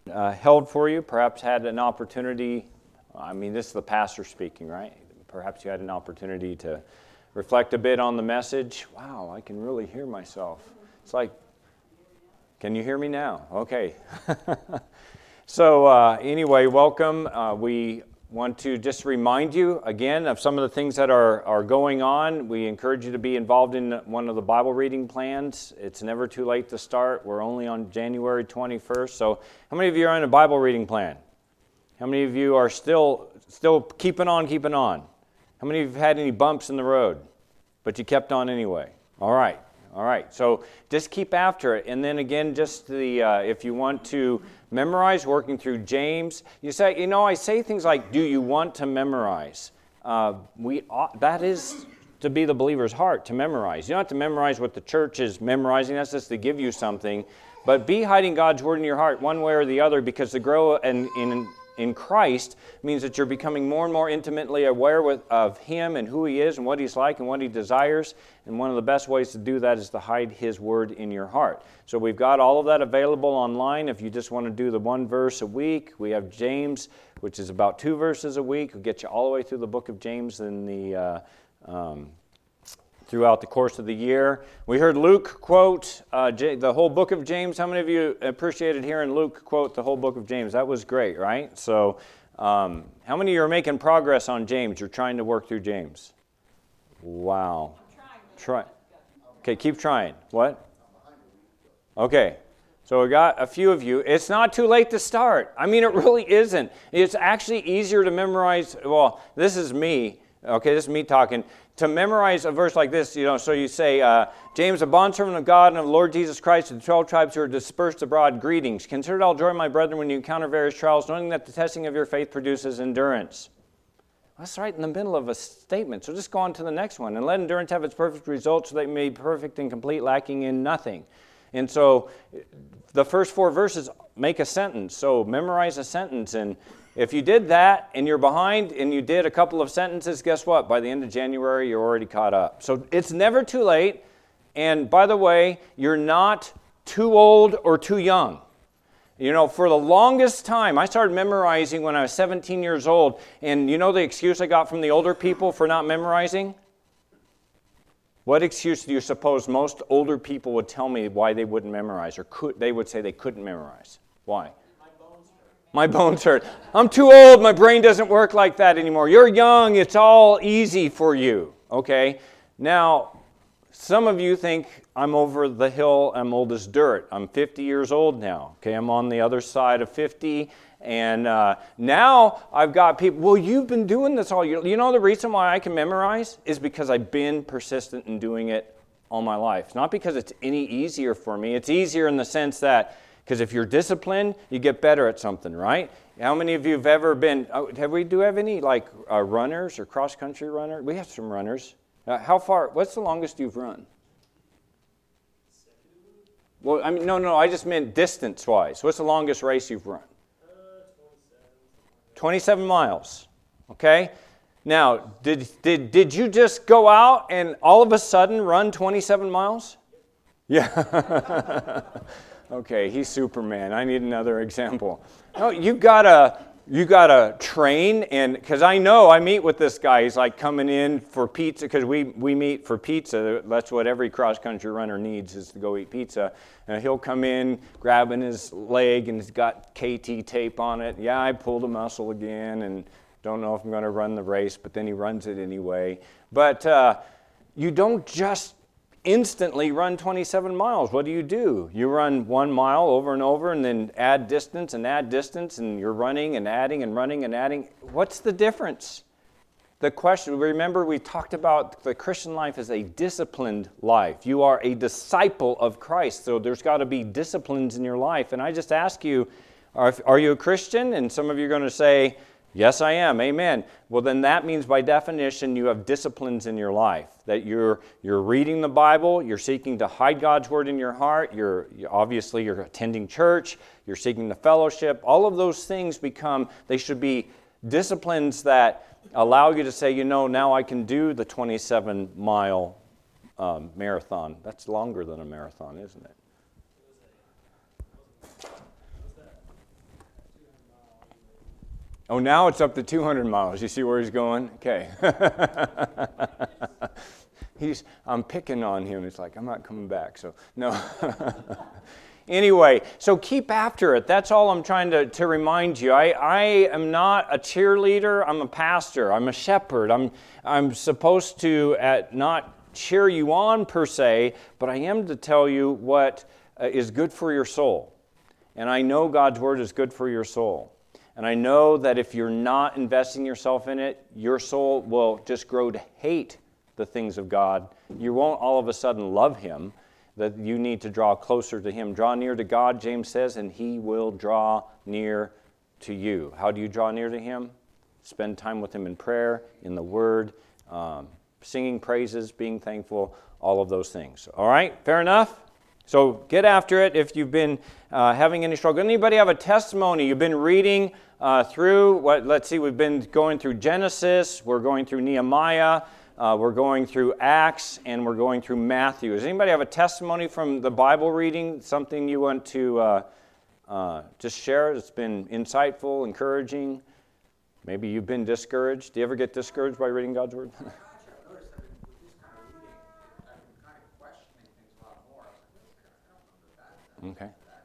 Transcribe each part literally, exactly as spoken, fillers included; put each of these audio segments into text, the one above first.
uh, held for you, perhaps had an opportunity, I mean, this is the pastor speaking, right? Perhaps you had an opportunity to reflect a bit on the message. Wow, I can really hear myself. It's like, can you hear me now? Okay. So uh, anyway, welcome. Uh, we want to just remind you again of some of the things that are, are going on. We encourage you to be involved in one of the Bible reading plans. It's never too late to start. We're only on January twenty-first. So how many of you are in a Bible reading plan? How many of you are still still keeping on, keeping on? How many of you have had any bumps in the road, but you kept on anyway? All right. All right, so just keep after it. And then again, just the uh, if you want to memorize, working through James, you say, you know, I say things like, do you want to memorize? Uh, we ought, that is to be the believer's heart, to memorize. You don't have to memorize what the church is memorizing. That's just to give you something. But be hiding God's word in your heart one way or the other, because to grow in, in in Christ means that you're becoming more and more intimately aware with, of Him and who He is and what He's like and what He desires. And one of the best ways to do that is to hide His Word in your heart. So we've got all of that available online. If you just want to do the one verse a week, we have James, which is about two verses a week. We'll get you all the way through the book of James in the uh, um, throughout the course of the year. We heard Luke quote uh, J- the whole book of James. How many of you appreciated hearing Luke quote the whole book of James? That was great, right? So um, how many of you are making progress on James? You're trying to work through James. Wow. Try. Okay, keep trying. What? Okay. So we got a few of you. It's not too late to start. I mean, it really isn't. It's actually easier to memorize. Well, this is me. Okay, this is me talking. To memorize a verse like this, you know, so you say, uh, James, a bondservant of God and of the Lord Jesus Christ, to the twelve tribes who are dispersed abroad, greetings. Consider it all joy, my brethren, when you encounter various trials, knowing that the testing of your faith produces endurance. That's right in the middle of a statement. So just go on to the next one. And let endurance have its perfect result, so that you may be perfect and complete, lacking in nothing. And so the first four verses make a sentence. So memorize a sentence. And if you did that and you're behind and you did a couple of sentences, guess what? By the end of January, you're already caught up. So it's never too late. And by the way, you're not too old or too young. You know, for the longest time, I started memorizing when I was seventeen years old. And you know the excuse I got from the older people for not memorizing? What excuse do you suppose most older people would tell me why they wouldn't memorize, or could they would say they couldn't memorize? Why? My bones hurt. I'm too old. My brain doesn't work like that anymore. You're young. It's all easy for you. Okay? Now, some of you think I'm over the hill. I'm old as dirt. I'm fifty years old now. Okay? I'm on the other side of fifty. And uh, now I've got people, well, you've been doing this all year. You know the reason why I can memorize is because I've been persistent in doing it all my life. Not because it's any easier for me. It's easier in the sense that because if you're disciplined, you get better at something, right? How many of you have ever been, oh, have we, do we have any like uh, runners or cross-country runners? We have some runners. Uh, how far, what's the longest you've run? Well, I mean, no, no, I just meant distance-wise. What's the longest race you've run? twenty-seven miles, okay? Now, did, did, did you just go out and all of a sudden run twenty-seven miles? Yeah. Okay, he's Superman. I need another example. No, you've got to you got to train, and because I know I meet with this guy. He's like coming in for pizza because we we meet for pizza. That's what every cross country runner needs is to go eat pizza. And he'll come in grabbing his leg and he's got K T tape on it. Yeah, I pulled a muscle again, and don't know if I'm going to run the race, but then he runs it anyway. But uh, you don't just instantly run twenty-seven miles. What do you do? You run one mile over and over and then add distance and add distance, and you're running and adding and running and adding. What's the difference? The question, remember we talked about the Christian life as a disciplined life. You are a disciple of Christ, so there's got to be disciplines in your life. And I just ask you, are, are you a Christian? And some of you are going to say, yes, I am. Amen. Well, then that means by definition you have disciplines in your life. That you're you're reading the Bible, you're seeking to hide God's word in your heart, you're obviously you're attending church, you're seeking the fellowship. All of those things become, they should be disciplines that allow you to say, you know, now I can do the twenty-seven mile um, marathon. That's longer than a marathon, isn't it? Oh, now it's up to two hundred miles. You see where he's going? Okay. he's, I'm picking on him. He's like, I'm not coming back. So, no. Anyway, so keep after it. That's all I'm trying to, to remind you. I, I am not a cheerleader. I'm a pastor. I'm a shepherd. I'm, I'm supposed to at, not cheer you on per se, but I am to tell you what uh, is good for your soul. And I know God's Word is good for your soul. And I know that if you're not investing yourself in it, your soul will just grow to hate the things of God. You won't all of a sudden love Him. That you need to draw closer to Him. Draw near to God, James says, and He will draw near to you. How do you draw near to Him? Spend time with Him in prayer, in the Word, um, singing praises, being thankful, all of those things. All right, fair enough? So get after it if you've been uh, having any struggle. Anybody have a testimony? You've been reading uh, through, what? Let's see, we've been going through Genesis, we're going through Nehemiah, Uh, we're going through Acts, and we're going through Matthew. Does anybody have a testimony from the Bible reading, something you want to uh, uh, just share that's been insightful, encouraging? Maybe you've been discouraged. Do you ever get discouraged by reading God's Word? Actually, I've noticed that with this kind of reading, I've been kind of questioning things a lot more. I was like, wait a second, I don't remember that. that Okay. That.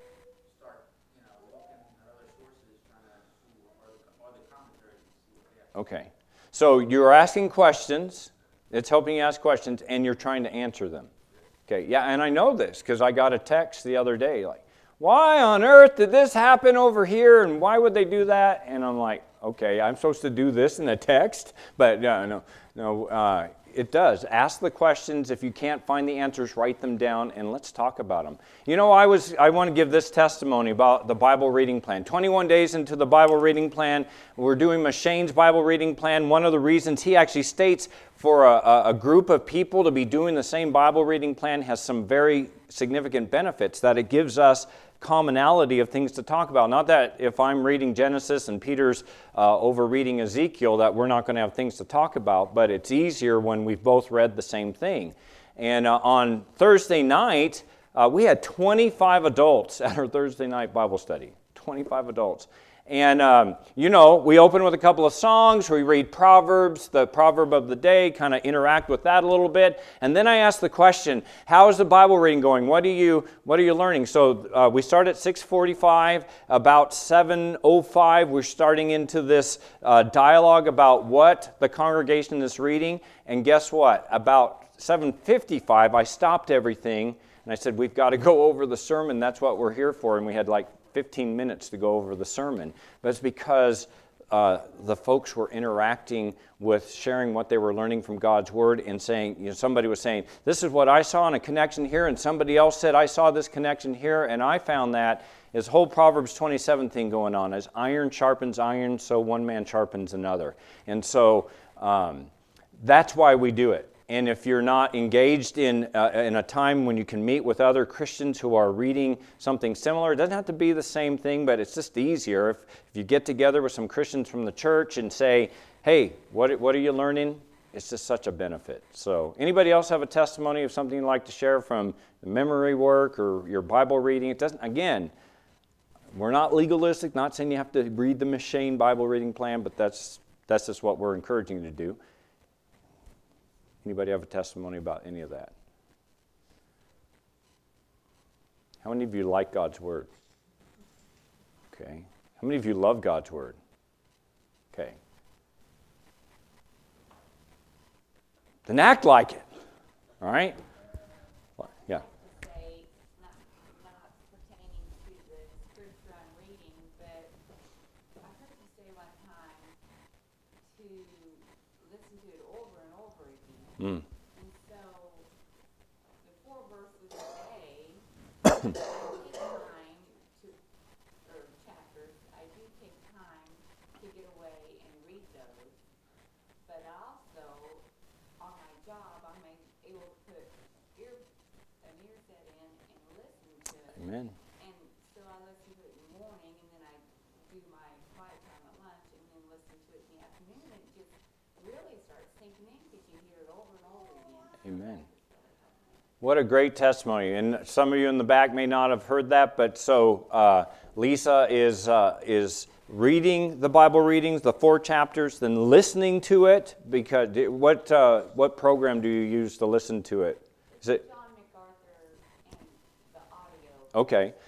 Start, you know, looking at other sources, trying to see what are the, or the commentaries to see what they have. Okay. So you're asking questions, it's helping you ask questions, and you're trying to answer them. Okay, yeah, and I know this because I got a text the other day, like, why on earth did this happen over here, and why would they do that? And I'm like, okay, I'm supposed to do this in a text? But no, no, no, uh, it does. Ask the questions. If you can't find the answers, write them down, and let's talk about them. You know, I was I want to give this testimony about the Bible reading plan. twenty-one days into the Bible reading plan, we're doing Mashane's Bible reading plan. One of the reasons he actually states for a, a group of people to be doing the same Bible reading plan has some very significant benefits, that it gives us commonality of things to talk about. Not that if I'm reading Genesis and Peter's uh, over reading Ezekiel that we're not going to have things to talk about, but it's easier when we've both read the same thing. And uh, on Thursday night, uh, we had twenty-five adults at our Thursday night Bible study. twenty-five adults. And, um, you know, we open with a couple of songs, we read Proverbs, the proverb of the day, kind of interact with that a little bit. And then I ask the question, how is the Bible reading going? What are you, what are you learning? So uh, we start at six forty-five. About seven oh five, we're starting into this uh, dialogue about what the congregation is reading. And guess what? About seven fifty-five, I stopped everything, and I said, we've got to go over the sermon. That's what we're here for. And we had like fifteen minutes to go over the sermon. But it's because uh, the folks were interacting with sharing what they were learning from God's Word and saying, you know, somebody was saying, this is what I saw in a connection here, and somebody else said, I saw this connection here, and I found that this whole Proverbs twenty-seven thing going on. As iron sharpens iron, so one man sharpens another. And so um, that's why we do it. And if you're not engaged in uh, in a time when you can meet with other Christians who are reading something similar, it doesn't have to be the same thing, but it's just easier if, if you get together with some Christians from the church and say, hey, what what are you learning? It's just such a benefit. So anybody else have a testimony of something you'd like to share from memory work or your Bible reading? It doesn't, again, we're not legalistic, not saying you have to read the Mashane Bible reading plan, but that's that's just what we're encouraging you to do. Anybody have a testimony about any of that? How many of you like God's Word? Okay. How many of you love God's Word? Okay. Then act like it. All right? Yeah. Say, not, not pertaining to the scripture I'm reading, but I heard you say one time to listen to it over and over again. Mm. And so, the four verses a day, I take time to, or chapters, I do take time to get away and read those. But also, on my job, I'm able to put ear, an ear set in and listen to it. Amen. And so I listen to it in the morning, and then I do my quiet time at lunch, and then listen to it in the afternoon, and it just really starts sinking in because you hear it over and over again. Amen. What a great testimony. And some of you in the back may not have heard that, but so uh, Lisa is uh, is reading the Bible readings, the four chapters, then listening to it? Because what uh, what program do you use to listen to it? Is it John MacArthur and the audio, okay? and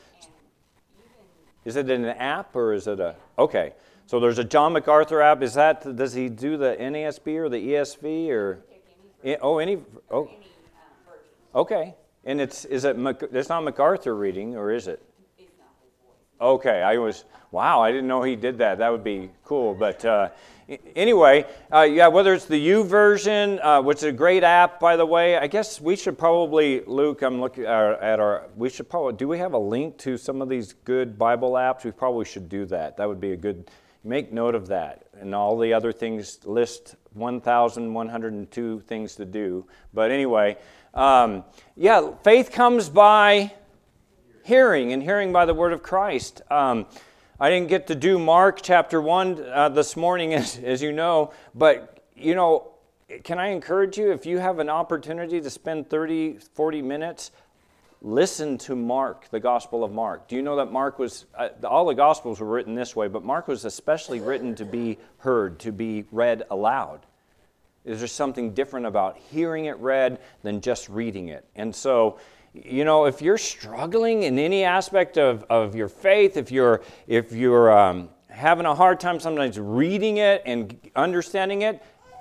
even, Is it an app or is it a okay? So there's a John MacArthur app. Is that does he do the N A S B or the E S V or pick any, eh, oh any oh any um, version. okay? And it's is it Mac- it's not MacArthur reading or is it? It's not his voice. Okay, I was, wow, I didn't know he did that. That would be cool. But uh, anyway, uh, yeah, whether it's the U version, uh, which is a great app, by the way, I guess we should probably, Luke, I'm looking at our, we should probably, do we have a link to some of these good Bible apps? We probably should do that. That would be a good, make note of that. And all the other things, list one thousand one hundred two things to do. But anyway, um, yeah, faith comes by hearing, and hearing by the word of Christ. Um, I didn't get to do Mark chapter one uh, this morning, as, as you know, but, you know, can I encourage you, if you have an opportunity to spend thirty, forty minutes, listen to Mark, the Gospel of Mark. Do you know that Mark was, uh, all the Gospels were written this way, but Mark was especially written to be heard, to be read aloud. Is there something different about hearing it read than just reading it? And so, you know, if you're struggling in any aspect of, of your faith, if you're if you're um, having a hard time sometimes reading it and understanding it,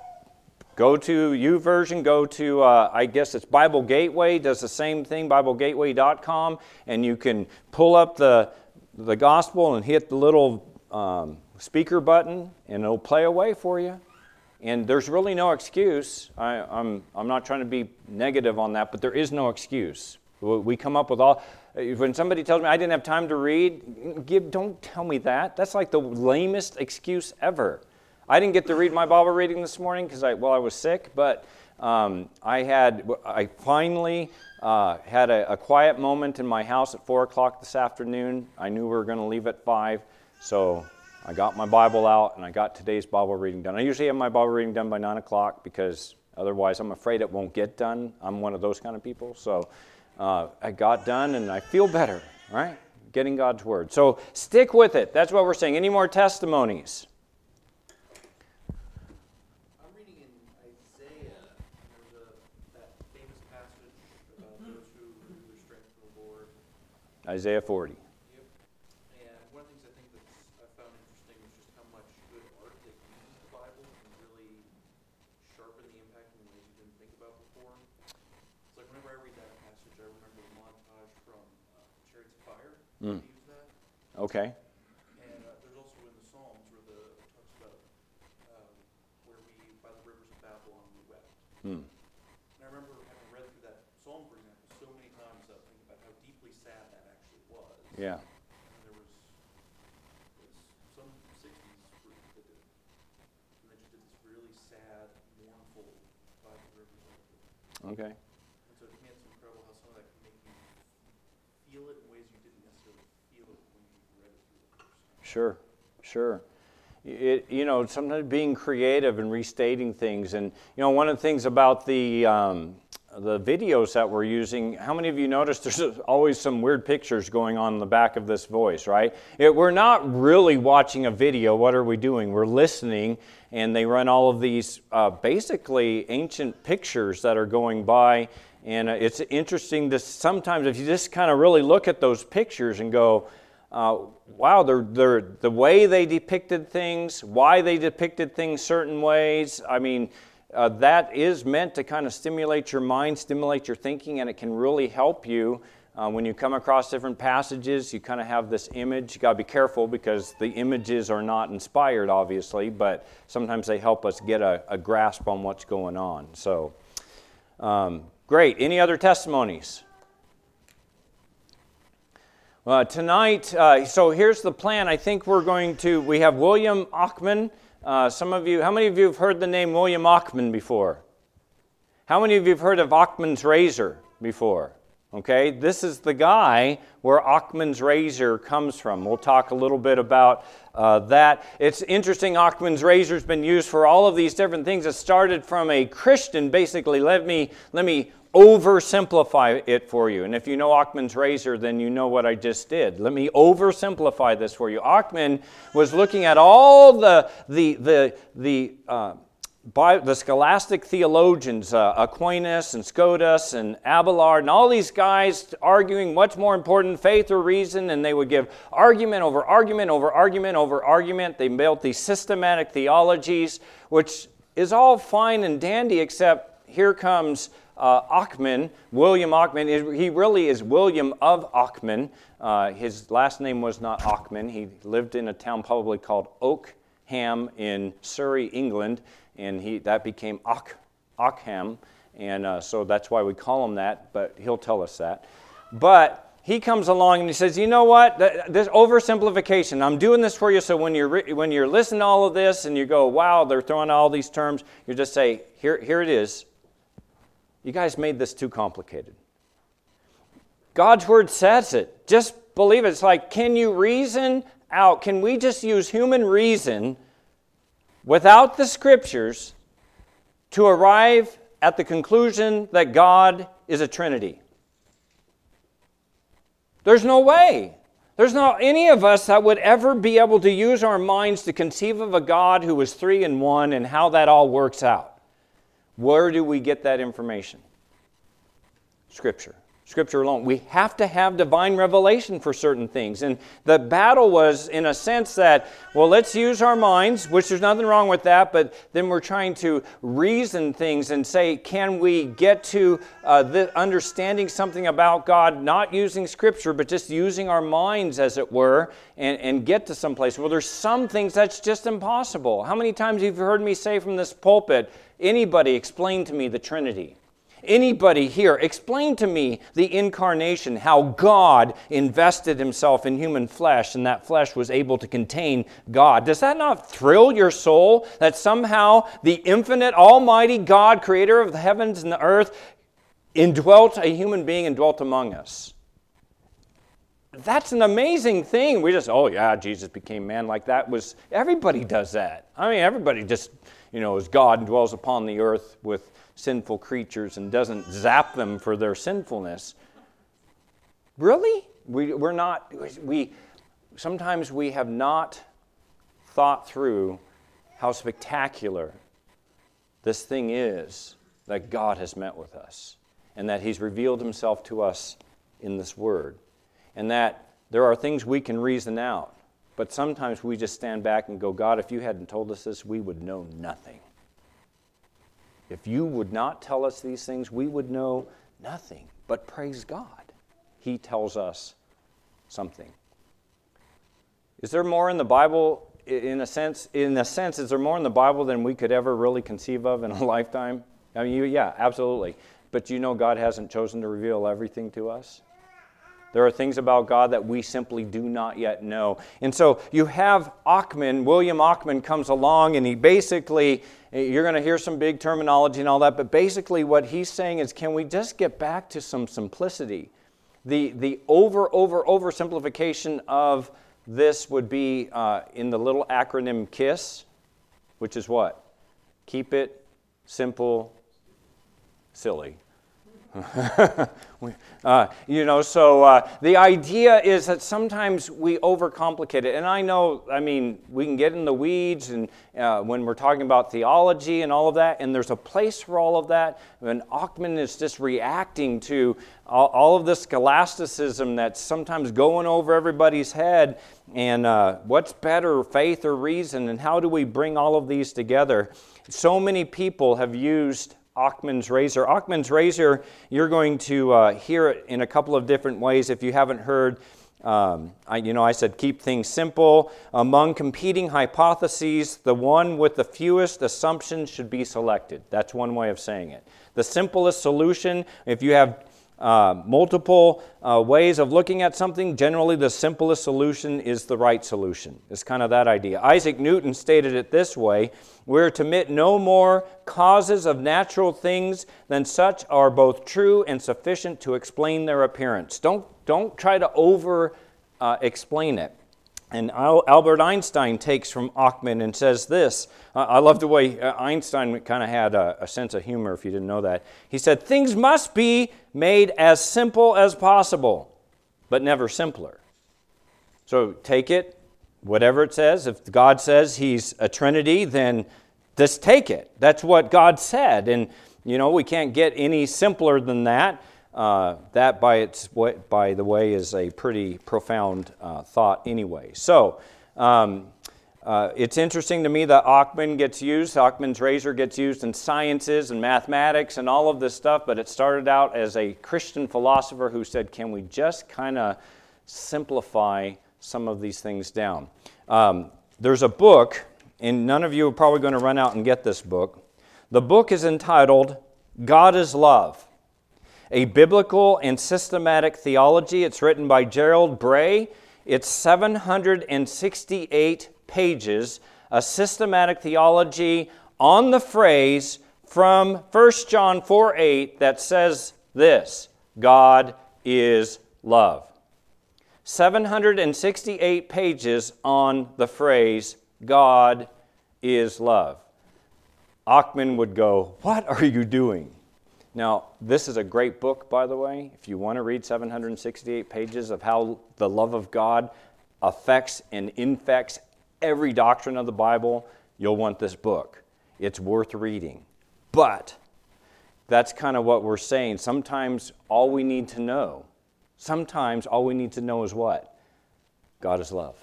go to YouVersion, go to, uh, I guess it's Bible Gateway, does the same thing, Bible Gateway dot com, and you can pull up the, the gospel and hit the little um, speaker button, and it'll play away for you. And there's really no excuse. I, I'm, I'm not trying to be negative on that, but there is no excuse. We come up with all, when somebody tells me I didn't have time to read, give, don't tell me that. That's like the lamest excuse ever. I didn't get to read my Bible reading this morning because I, well, I was sick, but um, I had, I finally uh, had a, a quiet moment in my house at four o'clock this afternoon. I knew we were going to leave at five, so I got my Bible out and I got today's Bible reading done. I usually have my Bible reading done by nine o'clock because otherwise I'm afraid it won't get done. I'm one of those kind of people, so uh, I got done and I feel better, right? Getting God's Word. So stick with it. That's what we're saying. Any more testimonies? I'm reading in Isaiah, and there's a, that famous passage about those who renew their strength in the Lord. Isaiah forty. Yep. And one of the things I think that's I found interesting is just how much good art they can use the Bible and really sharpen the impact in ways you didn't think about before. It's like whenever I read that passage, I remember the montage from uh, Chariots of Fire. Mm. They use that. Okay. And uh, there's also in the Psalms where the it talks about um, where we by the rivers of Babylon we wept. Hmm. And I remember having read through that psalm, for example, so many times uh, thinking about how deeply sad that actually was. Yeah. And there was, was some sixties group that did, and they just did this really sad, mournful by the rivers of it. Okay. And so to me it's incredible how some of that can make you feel it in ways you didn't necessarily feel it when you read it through the first time. Sure. Sure. It, you know, sometimes being creative and restating things. And, you know, one of the things about the um, the videos that we're using, how many of you noticed there's always some weird pictures going on in the back of this voice, right? It, we're not really watching a video. What are we doing? We're listening, and they run all of these uh, basically ancient pictures that are going by. And uh, it's interesting to sometimes, if you just kind of really look at those pictures and go, Uh, wow, they're, they're, the way they depicted things, why they depicted things certain ways, I mean, uh, that is meant to kind of stimulate your mind, stimulate your thinking, and it can really help you uh, when you come across different passages. You kind of have this image. You got to be careful because the images are not inspired, obviously, but sometimes they help us get a, a grasp on what's going on. So, um, great. Any other testimonies? Uh, tonight, uh, so here's the plan. I think we're going to, we have William Ochman. Uh, some of you, how many of you have heard the name William Ochman before? How many of you have heard of Ochman's Razor before? Okay, this is the guy where Occam's razor comes from. We'll talk a little bit about uh, that. It's interesting, Occam's razor's been used for all of these different things. It started from a Christian, basically. Let me, let me oversimplify it for you. And if you know Occam's razor, then you know what I just did. Let me oversimplify this for you. Occam was looking at all the, the, the, the, uh, By the scholastic theologians, uh, Aquinas and Scotus and Abelard, and all these guys arguing what's more important, faith or reason, and they would give argument over argument over argument over argument. They built these systematic theologies, which is all fine and dandy, except here comes uh, Occam, William Occam. He really is William of Occam. Uh, his last name was not Ockman. He lived in a town probably called Oakham in Surrey, England. And he that became Ock, Ockham, and uh, so that's why we call him that, but he'll tell us that. But he comes along and he says, you know what, this oversimplification, I'm doing this for you so when you're, when you're listening to all of this and you go, wow, they're throwing all these terms, you just say, here, here it is. You guys made this too complicated. God's Word says it. Just believe it. It's like, can you reason out? Can we just use human reason without the Scriptures to arrive at the conclusion that God is a Trinity? There's no way. There's not any of us that would ever be able to use our minds to conceive of a God who is three in one and how that all works out. Where do we get that information? Scripture. Scripture alone. We have to have divine revelation for certain things. And the battle was, in a sense, that, well, let's use our minds, which there's nothing wrong with that, but then we're trying to reason things and say, can we get to uh, the understanding something about God, not using Scripture, but just using our minds, as it were, and, and get to some place? Well, there's some things that's just impossible. How many times have you heard me say from this pulpit, anybody explain to me the Trinity? Anybody here, explain to me the incarnation, how God invested himself in human flesh and that flesh was able to contain God. Does that not thrill your soul that somehow the infinite, almighty God, creator of the heavens and the earth, indwelt a human being and dwelt among us? That's an amazing thing. We just, oh yeah, Jesus became man. Like that was, everybody does that. I mean, everybody just, you know, is God and dwells upon the earth with sinful creatures and doesn't zap them for their sinfulness. Really? We, we're not, we, sometimes we have not thought through how spectacular this thing is that God has met with us and that he's revealed himself to us in this word. And that there are things we can reason out, but sometimes we just stand back and go, God, if you hadn't told us this, we would know nothing. If you would not tell us these things, we would know nothing. But praise God, he tells us something. Is there more in the Bible, in a sense, in a sense, is there more in the Bible than we could ever really conceive of in a lifetime? I mean, you, yeah, absolutely. But you know God hasn't chosen to reveal everything to us? There are things about God that we simply do not yet know. And so you have Ockman, William Ockman comes along and he basically, you're going to hear some big terminology and all that, but basically what he's saying is, can we just get back to some simplicity? The, the over, over, over simplification of this would be uh, in the little acronym KISS, which is what? Keep it simple, silly. uh, you know, so uh, the idea is that sometimes we overcomplicate it. And I know, I mean, we can get in the weeds and uh, when we're talking about theology and all of that, and there's a place for all of that. And Ockman is just reacting to all, all of this scholasticism that's sometimes going over everybody's head. And uh, what's better, faith or reason? And how do we bring all of these together? So many people have used Occam's razor. Occam's razor, you're going to uh, hear it in a couple of different ways. If you haven't heard, um, I, you know, I said keep things simple. Among competing hypotheses, the one with the fewest assumptions should be selected. That's one way of saying it. The simplest solution, if you have uh, multiple uh, ways of looking at something, generally the simplest solution is the right solution. It's kind of that idea. Isaac Newton stated it this way: we're to admit no more causes of natural things than such are both true and sufficient to explain their appearance. Don't, don't try to over uh, explain it. And Albert Einstein takes from Achman and says this. I love the way Einstein kind of had a, a sense of humor, if you didn't know that. He said, things must be made as simple as possible, but never simpler. So take it, whatever it says. If God says he's a Trinity, then just take it. That's what God said. And, you know, we can't get any simpler than that. Uh, that, by its by the way, is a pretty profound uh, thought anyway. So, um, uh, it's interesting to me that Achman gets used, Achman's razor gets used in sciences and mathematics and all of this stuff, but it started out as a Christian philosopher who said, can we just kind of simplify some of these things down? Um, there's a book, and none of you are probably going to run out and get this book. The book is entitled, God is Love: A Biblical and Systematic Theology. It's written by Gerald Bray. It's seven hundred sixty-eight pages, a systematic theology on the phrase from First John four eight that says this: God is love. seven hundred sixty-eight pages on the phrase, God is love. Achman would go, what are you doing? Now, this is a great book, by the way. If you want to read seven hundred sixty-eight pages of how the love of God affects and infects every doctrine of the Bible, you'll want this book. It's worth reading. But that's kind of what we're saying. Sometimes all we need to know, sometimes all we need to know is what? God is love.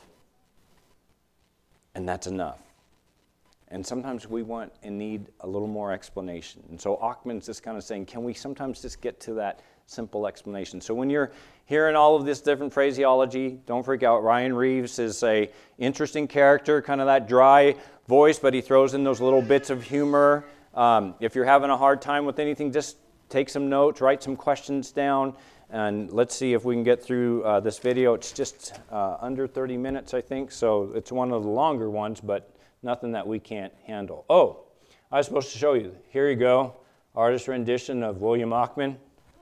And that's enough. And sometimes we want and need a little more explanation. And so Achman's just kind of saying, can we sometimes just get to that simple explanation? So when you're hearing all of this different phraseology, don't freak out. Ryan Reeves is a interesting character, kind of that dry voice, but he throws in those little bits of humor. Um, if you're having a hard time with anything, just take some notes, write some questions down, and let's see if we can get through uh, this video. It's just uh, under thirty minutes, I think, so it's one of the longer ones, but nothing that we can't handle. Oh, I was supposed to show you. Here you go. Artist rendition of William Achman.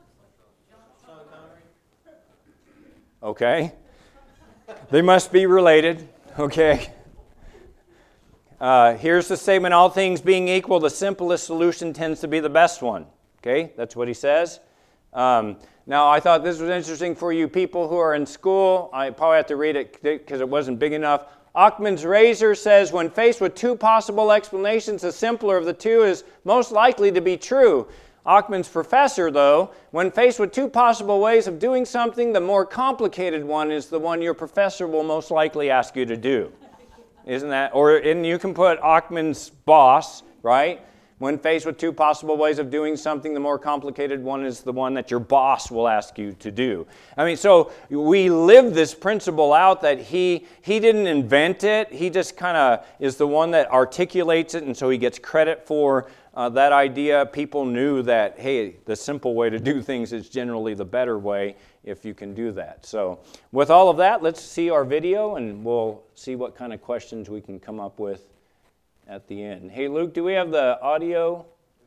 Okay. They must be related. Okay. Uh, here's the statement: all things being equal, the simplest solution tends to be the best one. Okay, that's what he says. Um, now, I thought this was interesting for you people who are in school. I probably have to read it because it wasn't big enough. Achman's razor says, when faced with two possible explanations, the simpler of the two is most likely to be true. Achman's professor, though, when faced with two possible ways of doing something, the more complicated one is the one your professor will most likely ask you to do. Isn't that? Or and you can put Achman's boss, right? When faced with two possible ways of doing something, the more complicated one is the one that your boss will ask you to do. I mean, so we live this principle out that he he didn't invent it. He just kind of is the one that articulates it, and so he gets credit for uh, that idea. People knew that, hey, the simple way to do things is generally the better way if you can do that. So with all of that, let's see our video, and we'll see what kind of questions we can come up with at the end. Hey, Luke, do we have the audio?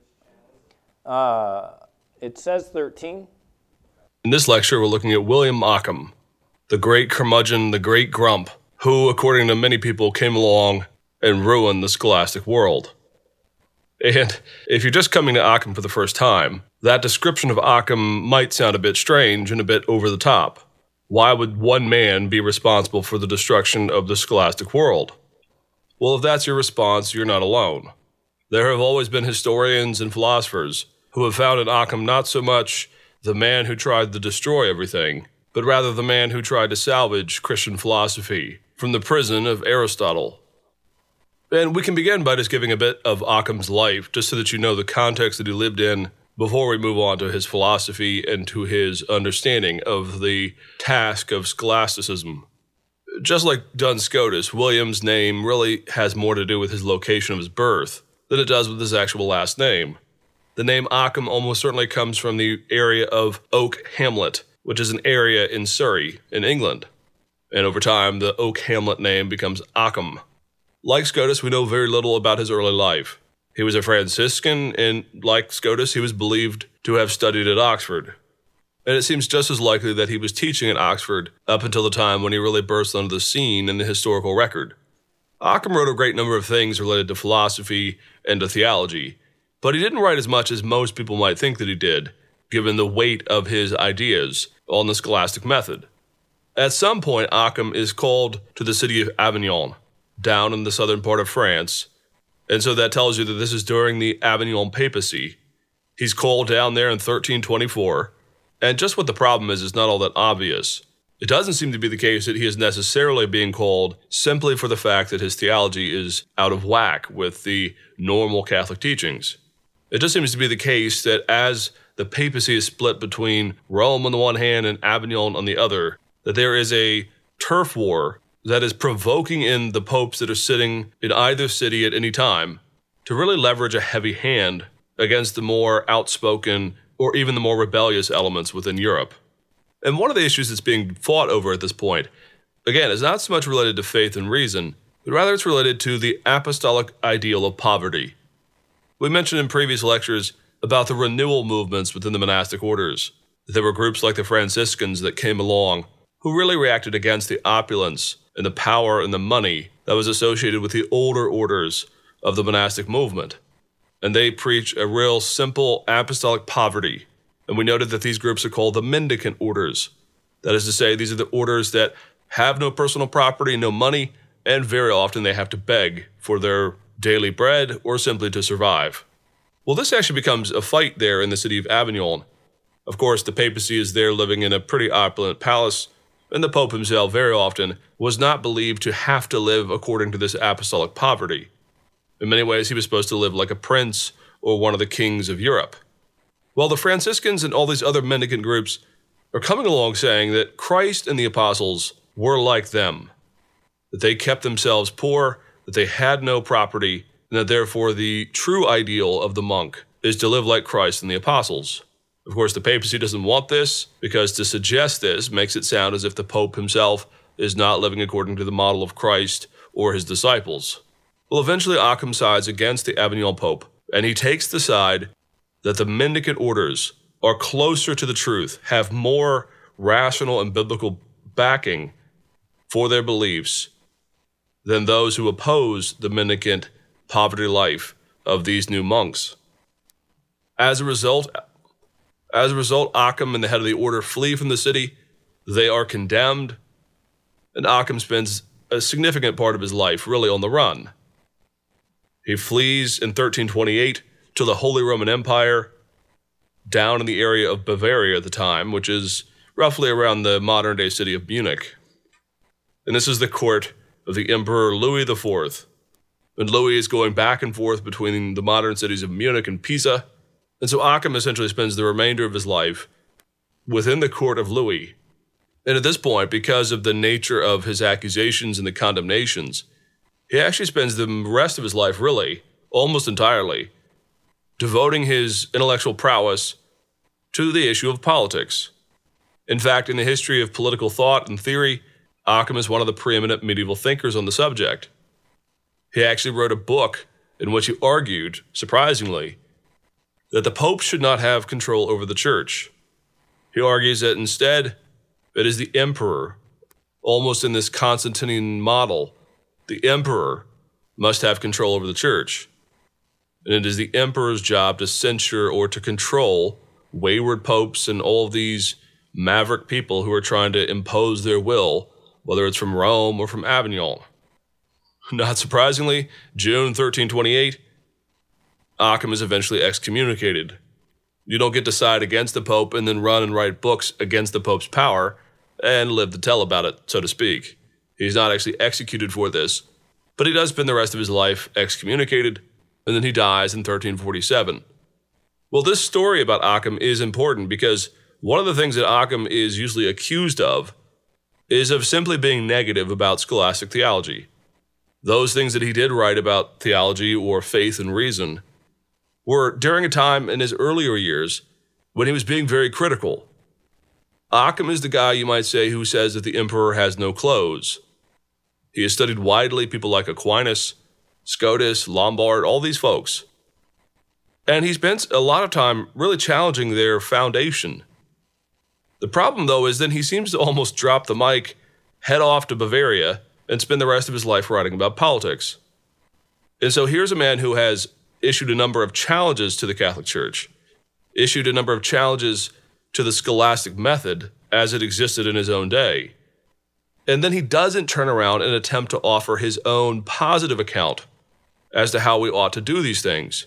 Uh, it says thirteen. In this lecture, we're looking at William Ockham, the great curmudgeon, the great grump, who, according to many people, came along and ruined the scholastic world. And if you're just coming to Ockham for the first time, that description of Ockham might sound a bit strange and a bit over the top. Why would one man be responsible for the destruction of the scholastic world? Well, if that's your response, you're not alone. There have always been historians and philosophers who have found in Ockham not so much the man who tried to destroy everything, but rather the man who tried to salvage Christian philosophy from the prison of Aristotle. And we can begin by just giving a bit of Ockham's life, just so that you know the context that he lived in before we move on to his philosophy and to his understanding of the task of scholasticism. Just like Duns Scotus, William's name really has more to do with his location of his birth than it does with his actual last name. The name Occam almost certainly comes from the area of Oak Hamlet, which is an area in Surrey, in England. And over time, the Oak Hamlet name becomes Occam. Like Scotus, we know very little about his early life. He was a Franciscan, and like Scotus, he was believed to have studied at Oxford. And it seems just as likely that he was teaching at Oxford up until the time when he really burst onto the scene in the historical record. Occam wrote a great number of things related to philosophy and to theology, but he didn't write as much as most people might think that he did, given the weight of his ideas on the scholastic method. At some point, Occam is called to the city of Avignon, down in the southern part of France, and so that tells you that this is during the Avignon papacy. He's called down there in thirteen twenty-four, and just what the problem is is not all that obvious. It doesn't seem to be the case that he is necessarily being called simply for the fact that his theology is out of whack with the normal Catholic teachings. It just seems to be the case that as the papacy is split between Rome on the one hand and Avignon on the other, that there is a turf war that is provoking in the popes that are sitting in either city at any time to really leverage a heavy hand against the more outspoken or even the more rebellious elements within Europe. And one of the issues that's being fought over at this point, again, is not so much related to faith and reason, but rather it's related to the apostolic ideal of poverty. We mentioned in previous lectures about the renewal movements within the monastic orders. There were groups like the Franciscans that came along who really reacted against the opulence and the power and the money that was associated with the older orders of the monastic movement. And they preach a real simple apostolic poverty. And we noted that these groups are called the mendicant orders. That is to say, these are the orders that have no personal property, no money, and very often they have to beg for their daily bread or simply to survive. Well, this actually becomes a fight there in the city of Avignon. Of course, the papacy is there living in a pretty opulent palace, and the Pope himself very often was not believed to have to live according to this apostolic poverty. In many ways, he was supposed to live like a prince or one of the kings of Europe. Well, the Franciscans and all these other mendicant groups are coming along saying that Christ and the apostles were like them, that they kept themselves poor, that they had no property, and that therefore the true ideal of the monk is to live like Christ and the apostles. Of course, the papacy doesn't want this, because to suggest this makes it sound as if the Pope himself is not living according to the model of Christ or his disciples. Well, eventually Occam sides against the Avignon Pope, and he takes the side that the mendicant orders are closer to the truth, have more rational and biblical backing for their beliefs than those who oppose the mendicant poverty life of these new monks. As a result, As a result, Occam and the head of the order flee from the city. They are condemned, and Occam spends a significant part of his life really on the run. He flees in thirteen twenty-eight to the Holy Roman Empire, down in the area of Bavaria at the time, which is roughly around the modern-day city of Munich. And this is the court of the Emperor Louis the Fourth. And Louis is going back and forth between the modern cities of Munich and Pisa. And so Occam essentially spends the remainder of his life within the court of Louis. And at this point, because of the nature of his accusations and the condemnations, he actually spends the rest of his life, really, almost entirely, devoting his intellectual prowess to the issue of politics. In fact, in the history of political thought and theory, Occam is one of the preeminent medieval thinkers on the subject. He actually wrote a book in which he argued, surprisingly, that the Pope should not have control over the Church. He argues that instead, it is the Emperor, almost in this Constantinian model, the Emperor must have control over the Church. And it is the Emperor's job to censure or to control wayward popes and all of these maverick people who are trying to impose their will, whether it's from Rome or from Avignon. Not surprisingly, June thirteen twenty-eight, Occam is eventually excommunicated. You don't get to side against the Pope and then run and write books against the Pope's power and live to tell about it, so to speak. He's not actually executed for this, but he does spend the rest of his life excommunicated, and then he dies in thirteen forty-seven. Well, this story about Occam is important because one of the things that Occam is usually accused of is of simply being negative about scholastic theology. Those things that he did write about theology or faith and reason were during a time in his earlier years when he was being very critical. Occam is the guy, you might say, who says that the emperor has no clothes. He has studied widely people like Aquinas, Scotus, Lombard, all these folks. And he spent a lot of time really challenging their foundation. The problem, though, is then he seems to almost drop the mic, head off to Bavaria, and spend the rest of his life writing about politics. And so here's a man who has issued a number of challenges to the Catholic Church, issued a number of challenges to the scholastic method as it existed in his own day. And then he doesn't turn around and attempt to offer his own positive account as to how we ought to do these things.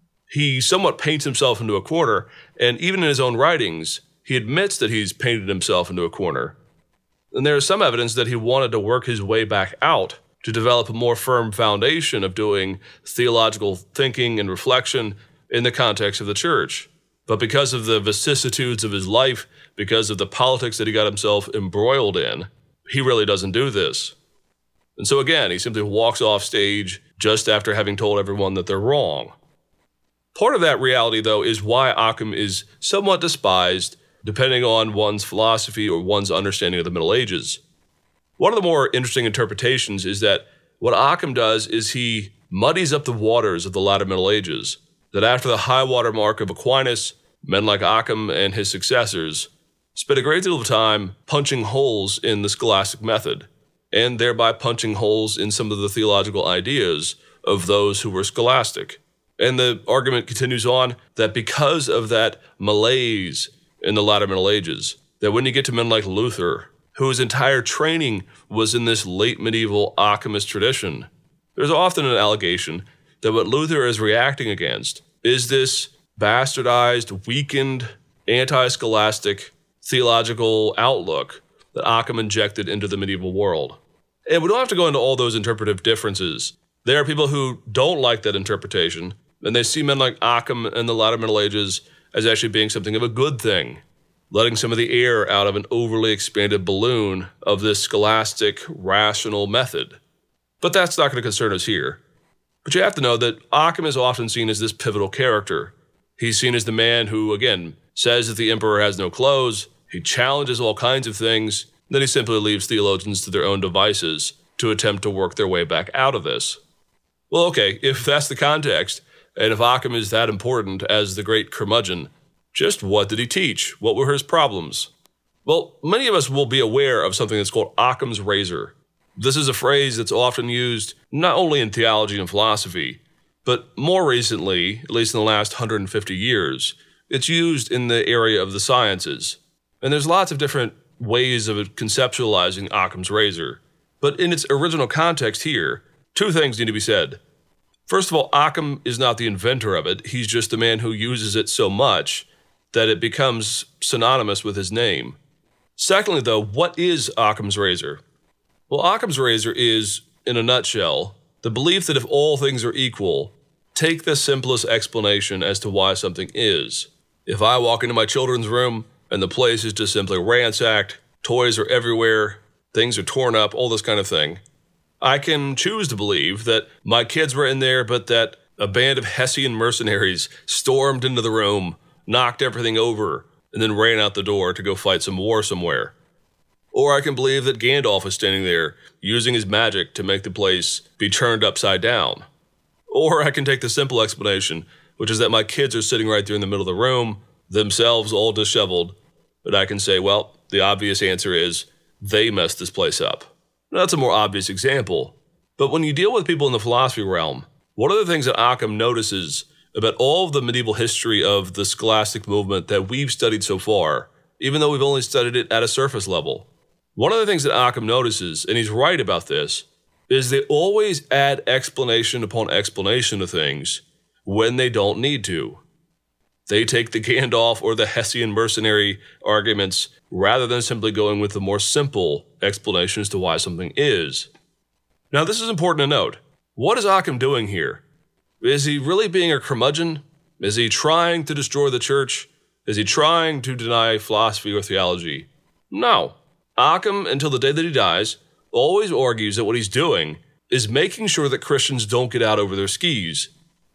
He somewhat paints himself into a corner, and even in his own writings, he admits that he's painted himself into a corner. And there is some evidence that he wanted to work his way back out to develop a more firm foundation of doing theological thinking and reflection in the context of the church. But because of the vicissitudes of his life, because of the politics that he got himself embroiled in, he really doesn't do this. And so again, he simply walks off stage just after having told everyone that they're wrong. Part of that reality, though, is why Occam is somewhat despised, depending on one's philosophy or one's understanding of the Middle Ages. One of the more interesting interpretations is that what Occam does is he muddies up the waters of the latter Middle Ages, that after the high water mark of Aquinas, men like Occam and his successors spent a great deal of time punching holes in the scholastic method, and thereby punching holes in some of the theological ideas of those who were scholastic. And the argument continues on that because of that malaise in the latter Middle Ages, that when you get to men like Luther, whose entire training was in this late medieval Occamist tradition, there's often an allegation that what Luther is reacting against is this bastardized, weakened, anti-scholastic theological outlook that Occam injected into the medieval world. And we don't have to go into all those interpretive differences. There are people who don't like that interpretation, and they see men like Occam in the latter Middle Ages as actually being something of a good thing, letting some of the air out of an overly expanded balloon of this scholastic, rational method. But that's not going to concern us here. But you have to know that Occam is often seen as this pivotal character. He's seen as the man who, again, says that the emperor has no clothes, he challenges all kinds of things, then he simply leaves theologians to their own devices to attempt to work their way back out of this. Well, okay, if that's the context, and if Occam is that important as the great curmudgeon, just what did he teach? What were his problems? Well, many of us will be aware of something that's called Occam's razor. This is a phrase that's often used not only in theology and philosophy, but more recently, at least in the last one hundred fifty years, it's used in the area of the sciences. And there's lots of different ways of conceptualizing Occam's razor. But in its original context here, two things need to be said. First of all, Occam is not the inventor of it. He's just the man who uses it so much that it becomes synonymous with his name. Secondly, though, what is Occam's razor? Well, Occam's razor is, in a nutshell, the belief that if all things are equal, take the simplest explanation as to why something is. If I walk into my children's room and the place is just simply ransacked, toys are everywhere, things are torn up, all this kind of thing, I can choose to believe that my kids were in there, but that a band of Hessian mercenaries stormed into the room, knocked everything over, and then ran out the door to go fight some war somewhere. Or I can believe that Gandalf is standing there, using his magic to make the place be turned upside down. Or I can take the simple explanation, which is that my kids are sitting right there in the middle of the room, themselves all disheveled, but I can say, well, the obvious answer is they messed this place up. Now, that's a more obvious example. But when you deal with people in the philosophy realm, one of the things that Occam notices about all of the medieval history of the scholastic movement that we've studied so far, even though we've only studied it at a surface level, one of the things that Occam notices, and he's right about this, is they always add explanation upon explanation to things when they don't need to. They take the Gandalf or the Hessian mercenary arguments rather than simply going with the more simple explanation as to why something is. Now, this is important to note. What is Occam doing here? Is he really being a curmudgeon? Is he trying to destroy the church? Is he trying to deny philosophy or theology? No. Occam, until the day that he dies, always argues that what he's doing is making sure that Christians don't get out over their skis.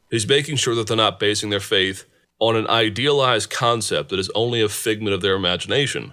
He's making sure that they're not basing their faith on an idealized concept that is only a figment of their imagination.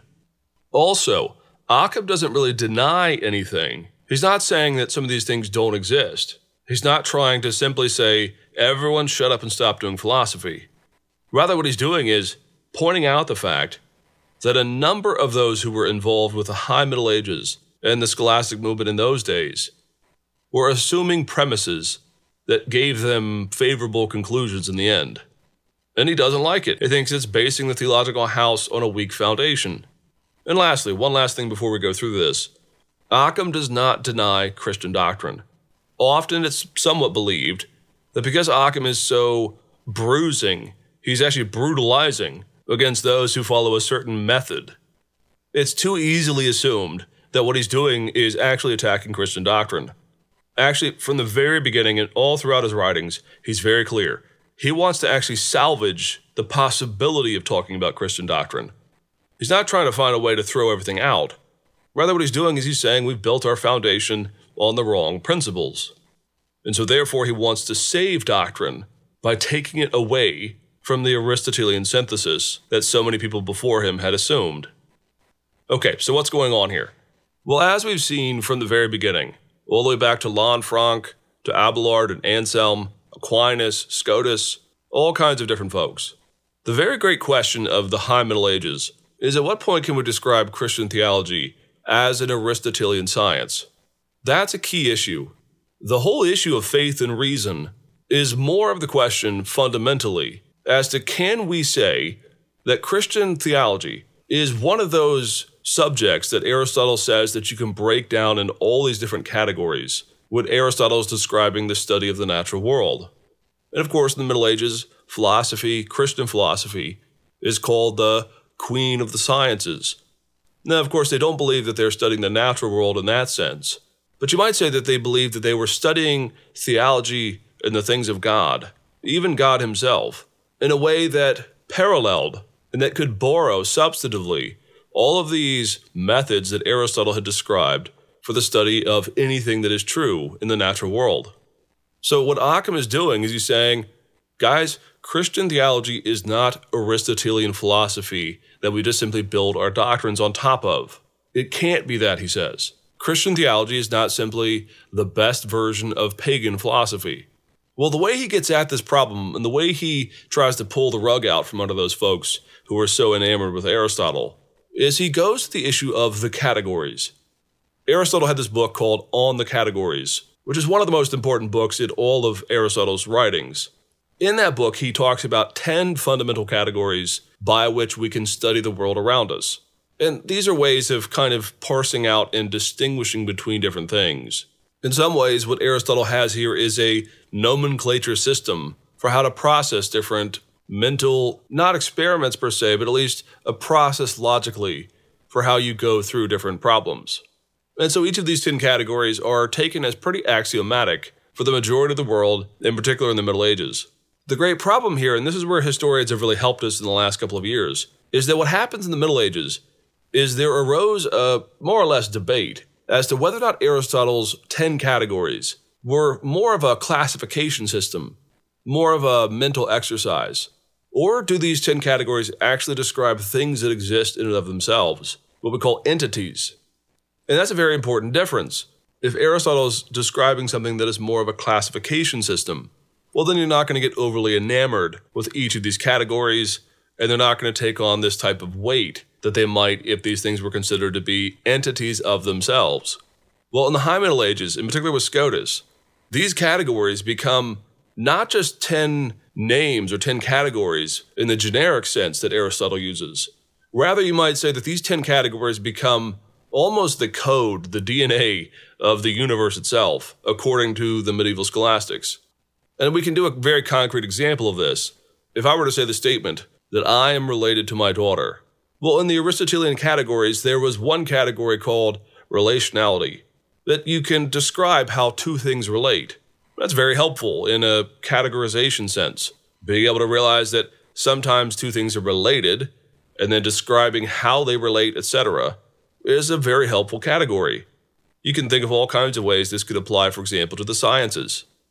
Also, Occam doesn't really deny anything. He's not saying that some of these things don't exist. He's not trying to simply say, everyone shut up and stop doing philosophy. Rather, what he's doing is pointing out the fact that a number of those who were involved with the High Middle Ages and the scholastic movement in those days were assuming premises that gave them favorable conclusions in the end. And he doesn't like it. He thinks it's basing the theological house on a weak foundation. And lastly, one last thing before we go through this. Occam does not deny Christian doctrine. Often it's somewhat believed that because Occam is so bruising, he's actually brutalizing against those who follow a certain method. It's too easily assumed that what he's doing is actually attacking Christian doctrine. Actually, from the very beginning and all throughout his writings, he's very clear. He wants to actually salvage the possibility of talking about Christian doctrine. He's not trying to find a way to throw everything out. Rather, what he's doing is he's saying we've built our foundation on the wrong principles. And so therefore he wants to save doctrine by taking it away from the Aristotelian synthesis that so many people before him had assumed. Okay, so what's going on here? Well, as we've seen from the very beginning, all the way back to Lanfranc, to Abelard and Anselm, Aquinas, Scotus, all kinds of different folks. The very great question of the High Middle Ages is at what point can we describe Christian theology as an Aristotelian science? That's a key issue. The whole issue of faith and reason is more of the question fundamentally as to can we say that Christian theology is one of those subjects that Aristotle says that you can break down in all these different categories, when Aristotle is describing the study of the natural world. And of course, in the Middle Ages, philosophy, Christian philosophy, is called the queen of the sciences. Now, of course, they don't believe that they're studying the natural world in that sense, but you might say that they believed that they were studying theology and the things of God, even God himself, in a way that paralleled and that could borrow substantively all of these methods that Aristotle had described for the study of anything that is true in the natural world. So what Occam is doing is he's saying, guys, Christian theology is not Aristotelian philosophy that we just simply build our doctrines on top of. It can't be that, he says. Christian theology is not simply the best version of pagan philosophy. Well, the way he gets at this problem and the way he tries to pull the rug out from under those folks who are so enamored with Aristotle is he goes to the issue of the categories. Aristotle had this book called On the Categories, which is one of the most important books in all of Aristotle's writings. In that book, he talks about ten fundamental categories by which we can study the world around us. And these are ways of kind of parsing out and distinguishing between different things. In some ways, what Aristotle has here is a nomenclature system for how to process different mental, not experiments per se, but at least a process logically for how you go through different problems. And so each of these ten categories are taken as pretty axiomatic for the majority of the world, in particular in the Middle Ages. The great problem here, and this is where historians have really helped us in the last couple of years, is that what happens in the Middle Ages is there arose a more or less debate as to whether or not Aristotle's ten categories were more of a classification system, more of a mental exercise, or do these ten categories actually describe things that exist in and of themselves, what we call entities? And that's a very important difference. If Aristotle's describing something that is more of a classification system, well, then you're not going to get overly enamored with each of these categories, and they're not going to take on this type of weight that they might if these things were considered to be entities of themselves. Well, in the High Middle Ages, in particular with Scotus, these categories become not just ten names or ten categories in the generic sense that Aristotle uses. Rather, you might say that these ten categories become almost the code, the D N A of the universe itself, according to the medieval scholastics. And we can do a very concrete example of this. If I were to say the statement that I am related to my daughter, well, in the Aristotelian categories, there was one category called relationality, that you can describe how two things relate. That's very helpful in a categorization sense. Being able to realize that sometimes two things are related, and then describing how they relate, et cetera, is a very helpful category. You can think of all kinds of ways this could apply, for example, to the sciences.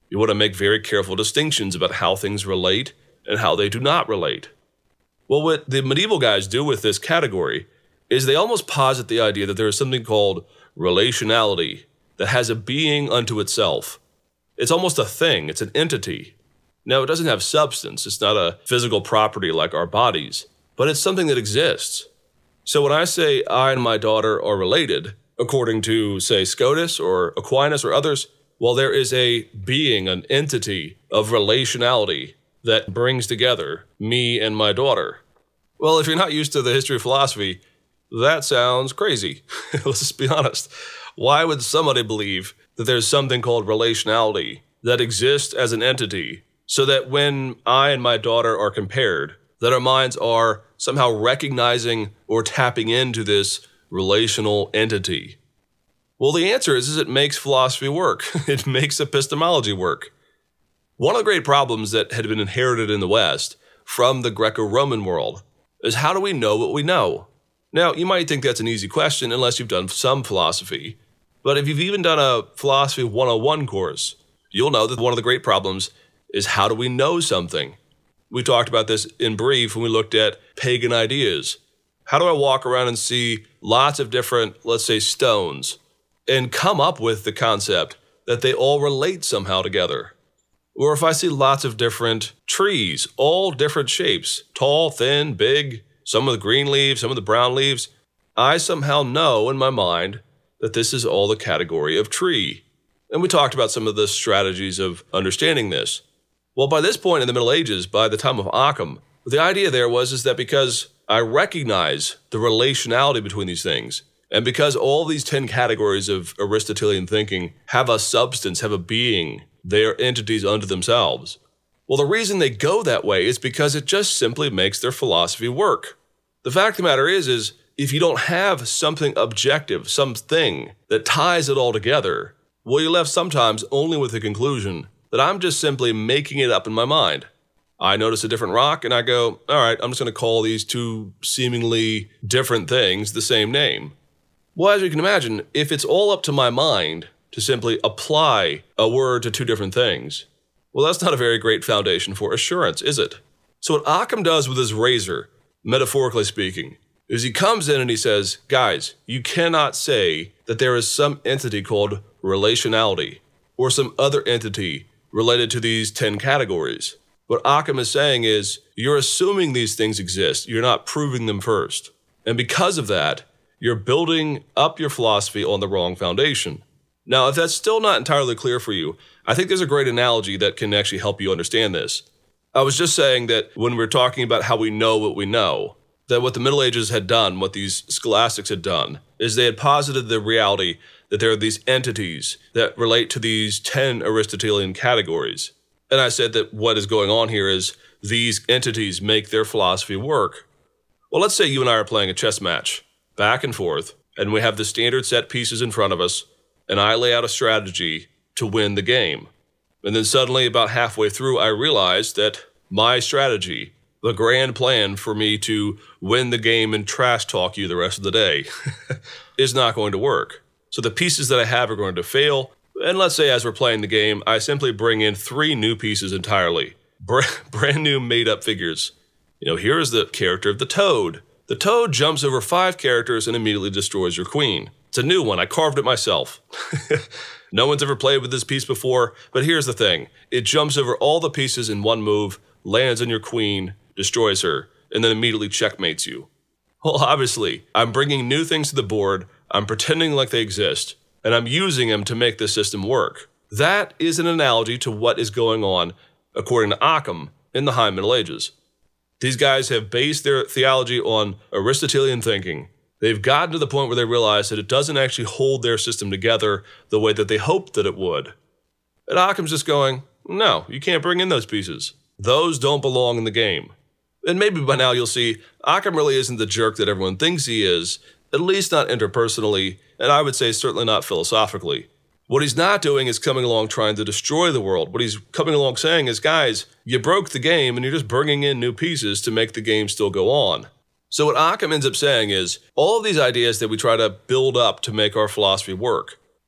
You want to make very careful distinctions about how things relate and how they do not relate. Well, what the medieval guys do with this category is they almost posit the idea that there is something called relationality that has a being unto itself. It's almost a thing, it's an entity. Now, it doesn't have substance, it's not a physical property like our bodies, but it's something that exists. So when I say I and my daughter are related, according to, say, Scotus or Aquinas or others, well, there is a being, an entity of relationality that brings together me and my daughter. Well, if you're not used to the history of philosophy, that sounds crazy. Let's just be honest. Why would somebody believe that there's something called relationality that exists as an entity so that when I and my daughter are compared, that our minds are somehow recognizing or tapping into this relational entity? Well, the answer is, is it makes philosophy work. It makes epistemology work. One of the great problems that had been inherited in the West from the Greco-Roman world is how do we know what we know? Now, you might think that's an easy question unless you've done some philosophy. But if you've even done a Philosophy one oh one course, you'll know that one of the great problems is how do we know something? We talked about this in brief when we looked at pagan ideas. How do I walk around and see lots of different, let's say, stones and come up with the concept that they all relate somehow together? Or if I see lots of different trees, all different shapes, tall, thin, big, some with green leaves, some with the brown leaves, I somehow know in my mind that this is all the category of tree. And we talked about some of the strategies of understanding this. Well, by this point in the Middle Ages, by the time of Occam, the idea there was is that because I recognize the relationality between these things, and because all these ten categories of Aristotelian thinking have a substance, have a being, they are entities unto themselves. Well, the reason they go that way is because it just simply makes their philosophy work. The fact of the matter is, is if you don't have something objective, something that ties it all together, well, you're left sometimes only with the conclusion that I'm just simply making it up in my mind. I notice a different rock and I go, all right, I'm just going to call these two seemingly different things the same name. Well, as you can imagine, if it's all up to my mind to simply apply a word to two different things, well, that's not a very great foundation for assurance, is it? So what Occam does with his razor, metaphorically speaking, is he comes in and he says, guys, you cannot say that there is some entity called relationality or some other entity related to these ten categories. What Occam is saying is, you're assuming these things exist, you're not proving them first. And because of that, you're building up your philosophy on the wrong foundation. Now, if that's still not entirely clear for you, I think there's a great analogy that can actually help you understand this. I was just saying that when we're talking about how we know what we know, that what the Middle Ages had done, what these scholastics had done, is they had posited the reality that there are these entities that relate to these ten Aristotelian categories. And I said that what is going on here is these entities make their philosophy work. Well, let's say you and I are playing a chess match, back and forth, and we have the standard set pieces in front of us, and I lay out a strategy to win the game. And then suddenly, about halfway through, I realize that my strategy, the grand plan for me to win the game and trash talk you the rest of the day, is not going to work. So the pieces that I have are going to fail. And let's say as we're playing the game, I simply bring in three new pieces entirely. Br- brand new made-up figures. You know, here is the character of the toad. The toad jumps over five characters and immediately destroys your queen. It's a new one. I carved it myself. No one's ever played with this piece before, but here's the thing. It jumps over all the pieces in one move, lands on your queen, destroys her, and then immediately checkmates you. Well, obviously, I'm bringing new things to the board, I'm pretending like they exist, and I'm using them to make the system work. That is an analogy to what is going on, according to Occam, in the High Middle Ages. These guys have based their theology on Aristotelian thinking. They've gotten to the point where they realize that it doesn't actually hold their system together the way that they hoped that it would. And Occam's just going, no, you can't bring in those pieces. Those don't belong in the game. And maybe by now you'll see Occam really isn't the jerk that everyone thinks he is, at least not interpersonally, and I would say certainly not philosophically. What he's not doing is coming along trying to destroy the world. What he's coming along saying is, guys, you broke the game and you're just bringing in new pieces to make the game still go on. So what Occam ends up saying is, all of these ideas that we try to build up to make our philosophy work,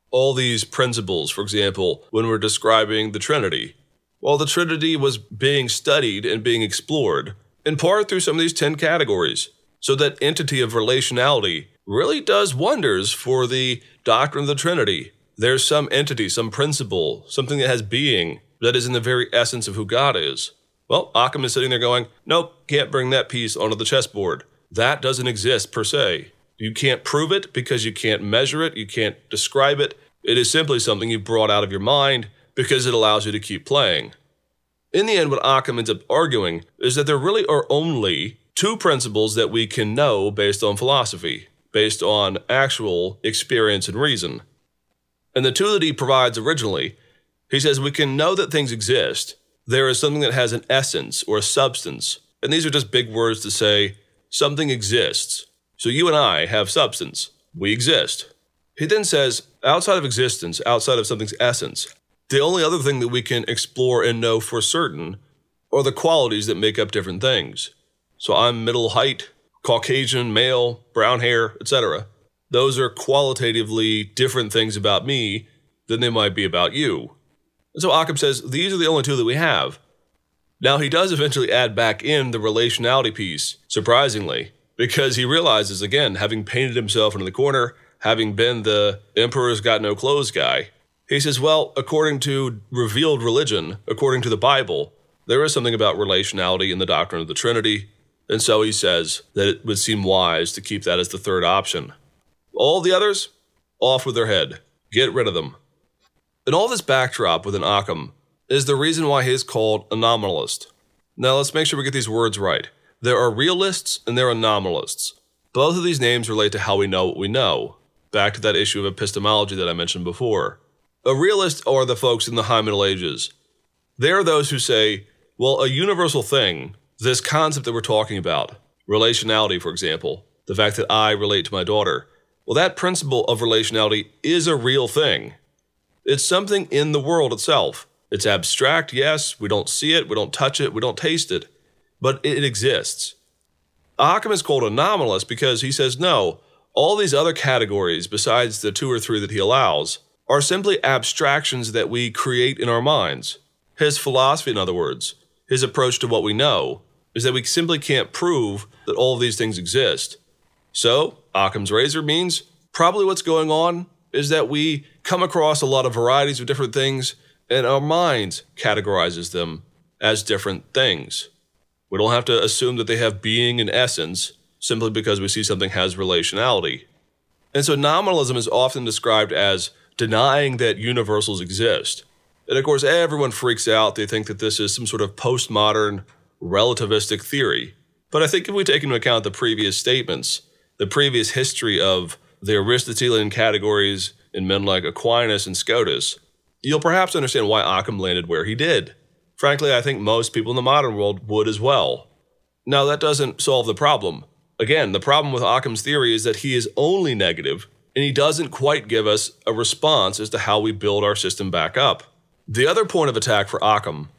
all these principles, for example, when we're describing the Trinity. Well, the Trinity was being studied and being explored, in part through some of these ten categories. So that entity of relationality really does wonders for the doctrine of the Trinity. There's some entity, some principle, something that has being, that is in the very essence of who God is. Well, Occam is sitting there going, nope, can't bring that piece onto the chessboard. That doesn't exist per se. You can't prove it because you can't measure it, you can't describe it. It is simply something you've brought out of your mind because it allows you to keep playing. In the end, what Occam ends up arguing is that there really are only two principles that we can know based on philosophy, based on actual experience and reason. And the two that he provides originally, he says we can know that things exist. There is something that has an essence or a substance. And these are just big words to say something exists. So you and I have substance. We exist. He then says, outside of existence, outside of something's essence, the only other thing that we can explore and know for certain are the qualities that make up different things. So I'm middle height, Caucasian, male, brown hair, et cetera. Those are qualitatively different things about me than they might be about you. And so Occam says, these are the only two that we have. Now, he does eventually add back in the relationality piece, surprisingly, because he realizes, again, having painted himself into the corner, having been the emperor's got no clothes guy, he says, well, according to revealed religion, according to the Bible, there is something about relationality in the doctrine of the Trinity, and so he says that it would seem wise to keep that as the third option. All the others, off with their head. Get rid of them. And all this backdrop within Occam is the reason why he is called a nominalist. Now let's make sure we get these words right. There are realists and there are nominalists. Both of these names relate to how we know what we know. Back to that issue of epistemology that I mentioned before. A realist are the folks in the High Middle Ages. They are those who say, well, a universal thing, this concept that we're talking about, relationality, for example, the fact that I relate to my daughter, well, that principle of relationality is a real thing. It's something in the world itself. It's abstract, yes, we don't see it, we don't touch it, we don't taste it, but it exists. Occam is called a nominalist because he says, no, all these other categories besides the two or three that he allows are simply abstractions that we create in our minds. His philosophy, in other words, his approach to what we know, is that we simply can't prove that all of these things exist. So, Occam's razor means probably what's going on is that we come across a lot of varieties of different things, and our minds categorizes them as different things. We don't have to assume that they have being and essence simply because we see something has relationality. And so nominalism is often described as denying that universals exist. And of course, everyone freaks out. They think that this is some sort of postmodern relativistic theory. But I think if we take into account the previous statements, the previous history of the Aristotelian categories in men like Aquinas and Scotus, you'll perhaps understand why Occam landed where he did. Frankly, I think most people in the modern world would as well. Now, that doesn't solve the problem. Again, the problem with Occam's theory is that he is only negative, and he doesn't quite give us a response as to how we build our system back up. The other point of attack for Occam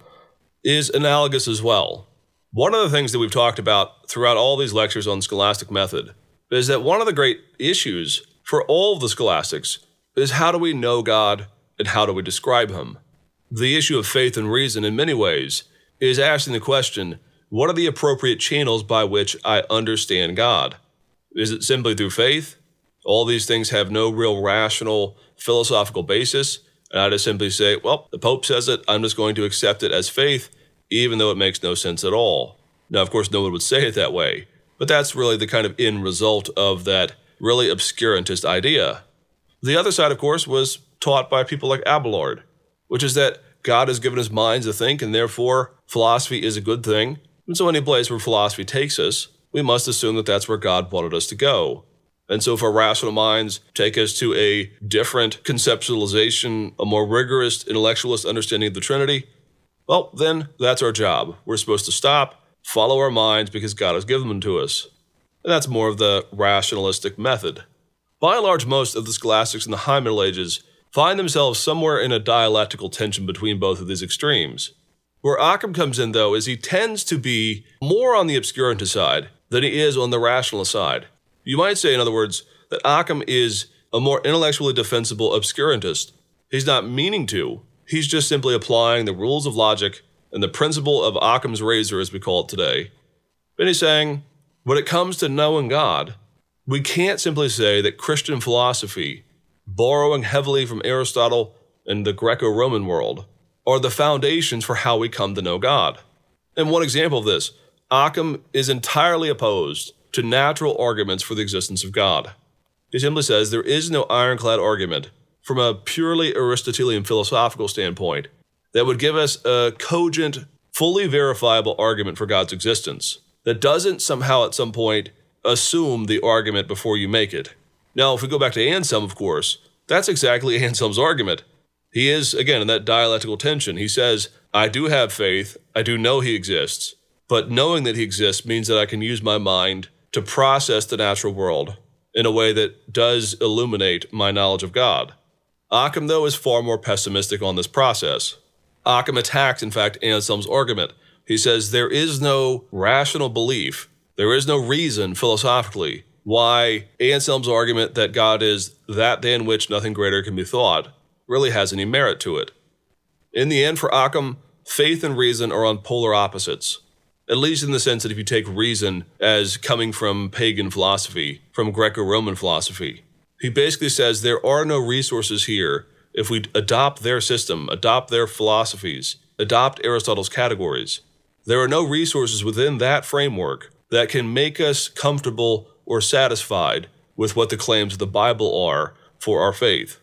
is analogous as well. One of the things that we've talked about throughout all these lectures on scholastic method is that one of the great issues for all of the scholastics is how do we know God and how do we describe him? The issue of faith and reason in many ways is asking the question, what are the appropriate channels by which I understand God? Is it simply through faith? All these things have no real rational philosophical basis, and I just simply say, well, the Pope says it, I'm just going to accept it as faith, even though it makes no sense at all. Now, of course, no one would say it that way, but that's really the kind of end result of that really obscurantist idea. The other side, of course, was taught by people like Abelard, which is that God has given us minds to think, and therefore philosophy is a good thing. And so any place where philosophy takes us, we must assume that that's where God wanted us to go. And so if our rational minds take us to a different conceptualization, a more rigorous intellectualist understanding of the Trinity, well, then that's our job. We're supposed to stop, follow our minds because God has given them to us. And that's more of the rationalistic method. By and large, most of the scholastics in the High Middle Ages find themselves somewhere in a dialectical tension between both of these extremes. Where Occam comes in, though, is he tends to be more on the obscurantist side than he is on the rationalist side. You might say, in other words, that Occam is a more intellectually defensible obscurantist. He's not meaning to. He's just simply applying the rules of logic and the principle of Occam's razor, as we call it today. And he's saying, when it comes to knowing God, we can't simply say that Christian philosophy, borrowing heavily from Aristotle and the Greco-Roman world, are the foundations for how we come to know God. And one example of this, Occam is entirely opposed to natural arguments for the existence of God. He simply says there is no ironclad argument from a purely Aristotelian philosophical standpoint that would give us a cogent, fully verifiable argument for God's existence that doesn't somehow at some point assume the argument before you make it. Now, if we go back to Anselm, of course, that's exactly Anselm's argument. He is, again, in that dialectical tension. He says, I do have faith, I do know he exists, but knowing that he exists means that I can use my mind to process the natural world in a way that does illuminate my knowledge of God. Occam, though, is far more pessimistic on this process. Occam attacks, in fact, Anselm's argument. He says there is no rational belief, there is no reason philosophically why Anselm's argument that God is that than which nothing greater can be thought really has any merit to it. In the end, for Occam, faith and reason are on polar opposites, at least in the sense that if you take reason as coming from pagan philosophy, from Greco-Roman philosophy, he basically says there are no resources here if we adopt their system, adopt their philosophies, adopt Aristotle's categories. There are no resources within that framework that can make us comfortable or satisfied with what the claims of the Bible are for our faith.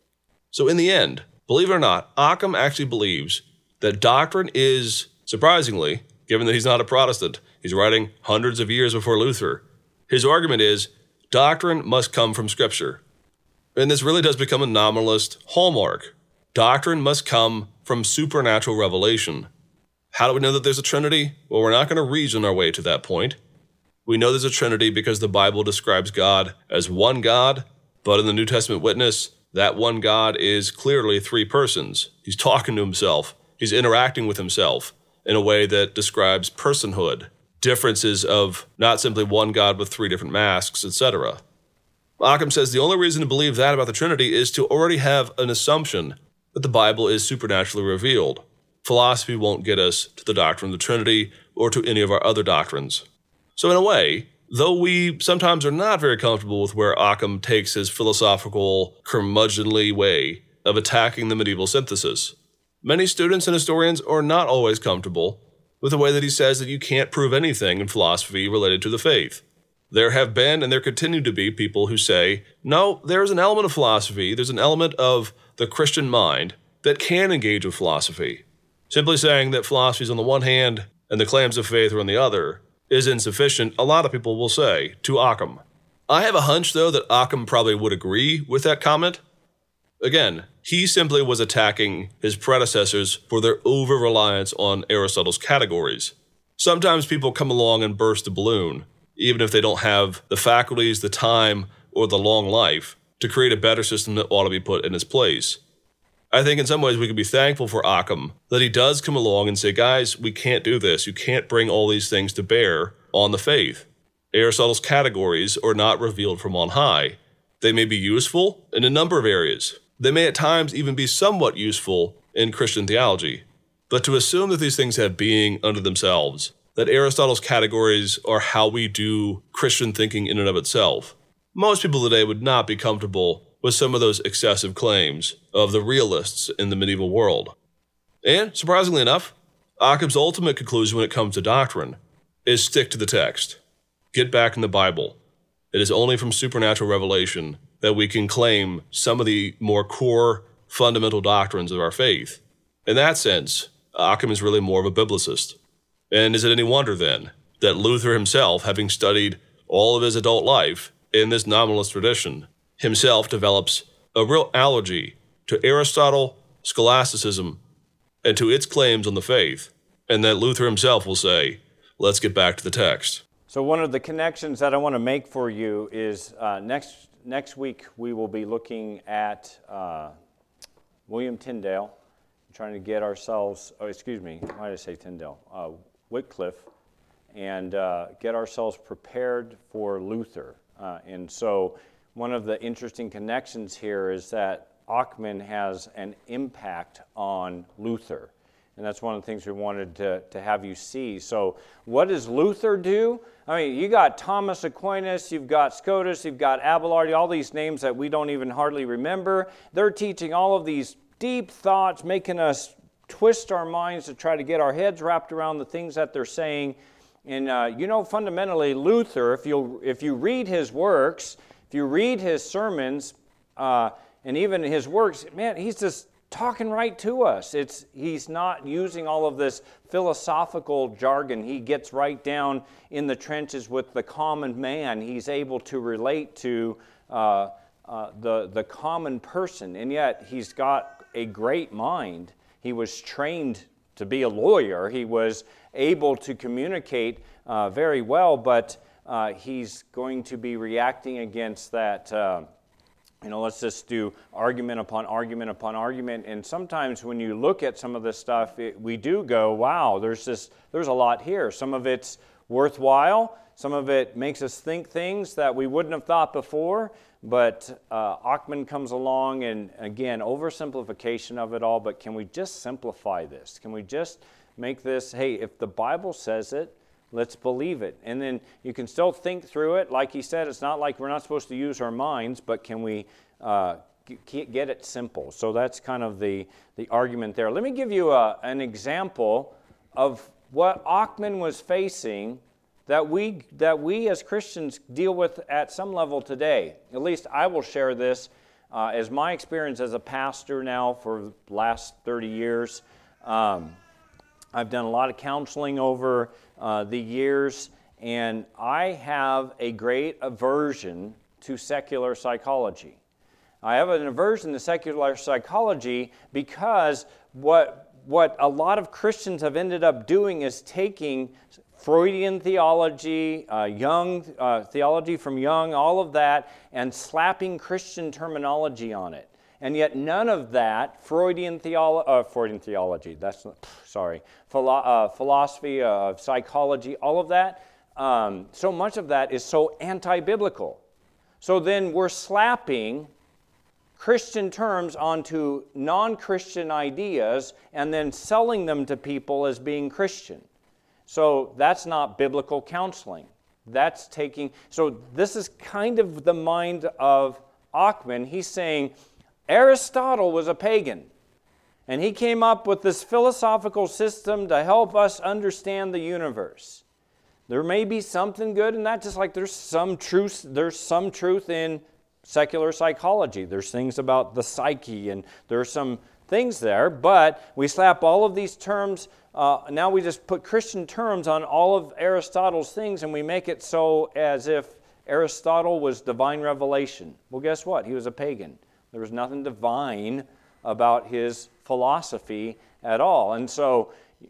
So in the end, believe it or not, Occam actually believes that doctrine is, surprisingly, given that he's not a Protestant, he's writing hundreds of years before Luther, his argument is doctrine must come from Scripture. And this really does become a nominalist hallmark. Doctrine must come from supernatural revelation. How do we know that there's a Trinity? Well, we're not going to reason our way to that point. We know there's a Trinity because the Bible describes God as one God, but in the New Testament witness, that one God is clearly three persons. He's talking to himself. He's interacting with himself in a way that describes personhood, differences of not simply one God with three different masks, et cetera. Occam says the only reason to believe that about the Trinity is to already have an assumption that the Bible is supernaturally revealed. Philosophy won't get us to the doctrine of the Trinity or to any of our other doctrines. So in a way, though we sometimes are not very comfortable with where Occam takes his philosophical, curmudgeonly way of attacking the medieval synthesis, many students and historians are not always comfortable with the way that he says that you can't prove anything in philosophy related to the faith. There have been and there continue to be people who say, no, there's an element of philosophy, there's an element of the Christian mind that can engage with philosophy. Simply saying that philosophy is on the one hand and the claims of faith are on the other is insufficient, a lot of people will say, to Occam. I have a hunch, though, that Occam probably would agree with that comment. Again, he simply was attacking his predecessors for their over-reliance on Aristotle's categories. Sometimes people come along and burst the balloon, even if they don't have the faculties, the time, or the long life to create a better system that ought to be put in its place. I think in some ways we can be thankful for Occam that he does come along and say, guys, we can't do this. You can't bring all these things to bear on the faith. Aristotle's categories are not revealed from on high. They may be useful in a number of areas. They may at times even be somewhat useful in Christian theology. But to assume that these things have being unto themselves, that Aristotle's categories are how we do Christian thinking in and of itself, most people today would not be comfortable with some of those excessive claims of the realists in the medieval world. And, surprisingly enough, Occam's ultimate conclusion when it comes to doctrine is stick to the text. Get back in the Bible. It is only from supernatural revelation that we can claim some of the more core, fundamental doctrines of our faith. In that sense, Occam is really more of a biblicist. And is it any wonder, then, that Luther himself, having studied all of his adult life in this nominalist tradition, himself develops a real allergy to Aristotle, scholasticism, and to its claims on the faith, and that Luther himself will say, let's get back to the text. So one of the connections that I want to make for you is uh, next next week we will be looking at uh, William Tyndale, trying to get ourselves, oh, excuse me, why did I say Tyndale? Uh, Wycliffe, and uh, get ourselves prepared for Luther. Uh, and so one of the interesting connections here is that Ockman has an impact on Luther. And that's one of the things we wanted to, to have you see. So what does Luther do? I mean, you got Thomas Aquinas, you've got Scotus, you've got Abelard, all these names that we don't even hardly remember. They're teaching all of these deep thoughts, making us twist our minds to try to get our heads wrapped around the things that they're saying. And uh, you know, fundamentally, Luther, if you if you read his works, if you read his sermons, uh, and even his works, man, he's just talking right to us. It's he's not using all of this philosophical jargon. He gets right down in the trenches with the common man. He's able to relate to uh, uh, the the common person, and yet he's got a great mind. He was trained to be a lawyer. He was able to communicate uh, very well, but uh, he's going to be reacting against that. Uh, You know, let's just do argument upon argument upon argument. And sometimes when you look at some of this stuff, it, we do go, wow, there's this, there's a lot here. Some of it's worthwhile. Some of it makes us think things that we wouldn't have thought before. But uh, Ockman comes along and, again, oversimplification of it all. But can we just simplify this? Can we just make this, hey, if the Bible says it, let's believe it. And then you can still think through it. Like he said, it's not like we're not supposed to use our minds, but can we uh, get it simple? So that's kind of the, the argument there. Let me give you a, an example of what Ockman was facing that we, that we as Christians deal with at some level today. At least I will share this uh, as my experience as a pastor now for the last thirty years. Um, I've done a lot of counseling over uh, the years, and I have a great aversion to secular psychology. I have an aversion to secular psychology because what, what a lot of Christians have ended up doing is taking Freudian theology, uh, Jung, uh, theology from Jung, all of that, and slapping Christian terminology on it. And yet none of that, Freudian, theolo- uh, Freudian theology, that's not, sorry, philo- uh, philosophy of psychology, all of that, um, so much of that is so anti-biblical. So then we're slapping Christian terms onto non-Christian ideas and then selling them to people as being Christian. So that's not biblical counseling. That's taking, so this is kind of the mind of Ockman. He's saying, Aristotle was a pagan, and he came up with this philosophical system to help us understand the universe. There may be something good in that, just like there's some truth, there's some truth in secular psychology. There's things about the psyche, and there's some things there, but we slap all of these terms, uh, now we just put Christian terms on all of Aristotle's things, and we make it so as if Aristotle was divine revelation. Well, guess what? He was a pagan. There was nothing divine about his philosophy at all. And so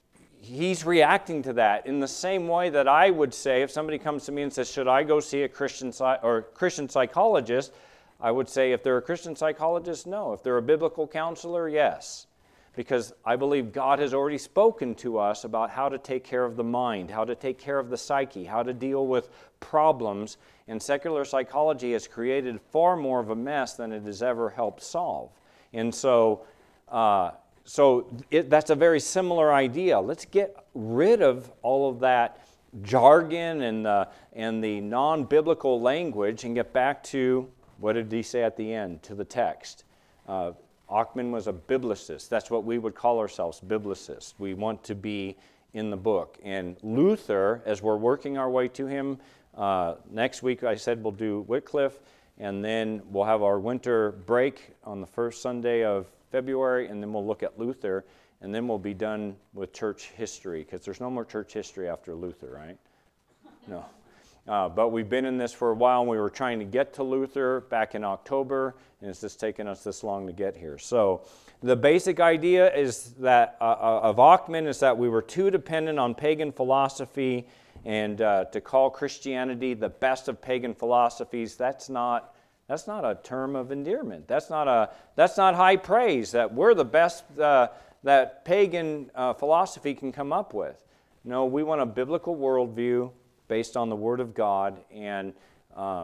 he's reacting to that in the same way that I would say if somebody comes to me and says, should I go see a Christian or Christian psychologist? I would say if they're a Christian psychologist, no. If they're a biblical counselor, yes. Because I believe God has already spoken to us about how to take care of the mind, how to take care of the psyche, how to deal with problems. And secular psychology has created far more of a mess than it has ever helped solve. And so, uh, so it, that's a very similar idea. Let's get rid of all of that jargon and the, and the non-biblical language and get back to, what did he say at the end? To the text. Uh, Ockman was a biblicist. That's what we would call ourselves, biblicists. We want to be in the book. And Luther, as we're working our way to him, uh, next week I said we'll do Wycliffe, and then we'll have our winter break on the first Sunday of February, and then we'll look at Luther, and then we'll be done with church history, because there's no more church history after Luther, right? No. Uh, but we've been in this for a while, and we were trying to get to Luther back in October, and it's just taken us this long to get here. So the basic idea is that uh, of Ockman is that we were too dependent on pagan philosophy, and uh, to call Christianity the best of pagan philosophies, that's not that's not a term of endearment. That's not a that's not high praise that we're the best uh, that pagan uh, philosophy can come up with. No, we want a biblical worldview based on the Word of God, and um,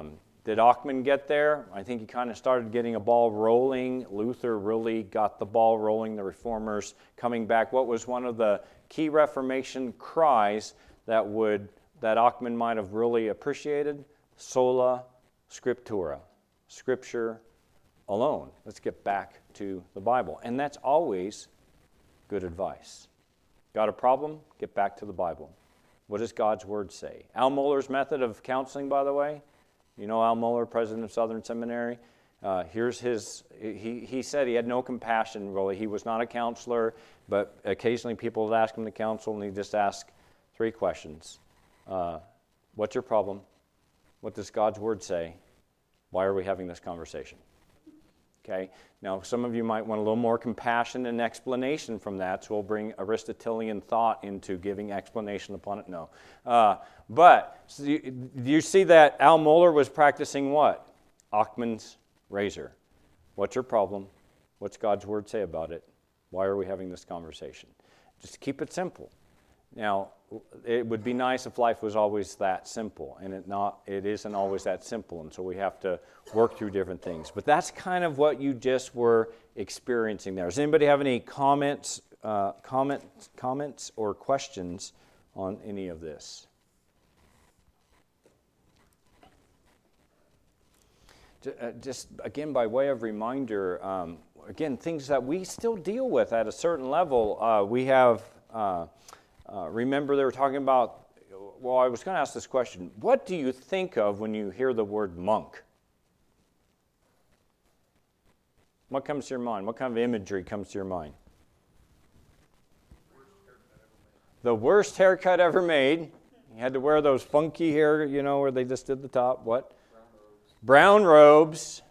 Did Ockman get there? I think he kind of started getting a ball rolling. Luther really got the ball rolling, the Reformers coming back. What was one of the key Reformation cries that would that Ockman might have really appreciated? Sola Scriptura, Scripture alone. Let's get back to the Bible. And that's always good advice. Got a problem? Get back to the Bible. What does God's Word say? Al Mohler's method of counseling, by the way, you know Al Mohler, president of Southern Seminary? Uh, here's his, he, he said he had no compassion, really. He was not a counselor, but occasionally people would ask him to counsel, and he'd just ask three questions. Uh, what's your problem? What does God's Word say? Why are we having this conversation? Okay. Now, some of you might want a little more compassion and explanation from that, so we'll bring Aristotelian thought into giving explanation upon it. No. Uh, but so you, you see that Al Mohler was practicing what? Ockman's razor. What's your problem? What's God's Word say about it? Why are we having this conversation? Just keep it simple. Now, it would be nice if life was always that simple, and it not it isn't always that simple, and so we have to work through different things. But that's kind of what you just were experiencing there. Does anybody have any comments, uh, comments, comments or questions on any of this? Just again, by way of reminder, um, again, things that we still deal with at a certain level. Uh, we have. Uh, Uh, remember they were talking about, well, I was going to ask this question. What do you think of when you hear the word monk? What comes to your mind? What kind of imagery comes to your mind? The worst haircut ever made. You had to wear those funky hair, you know, where they just did the top. What? Brown robes. Brown robes.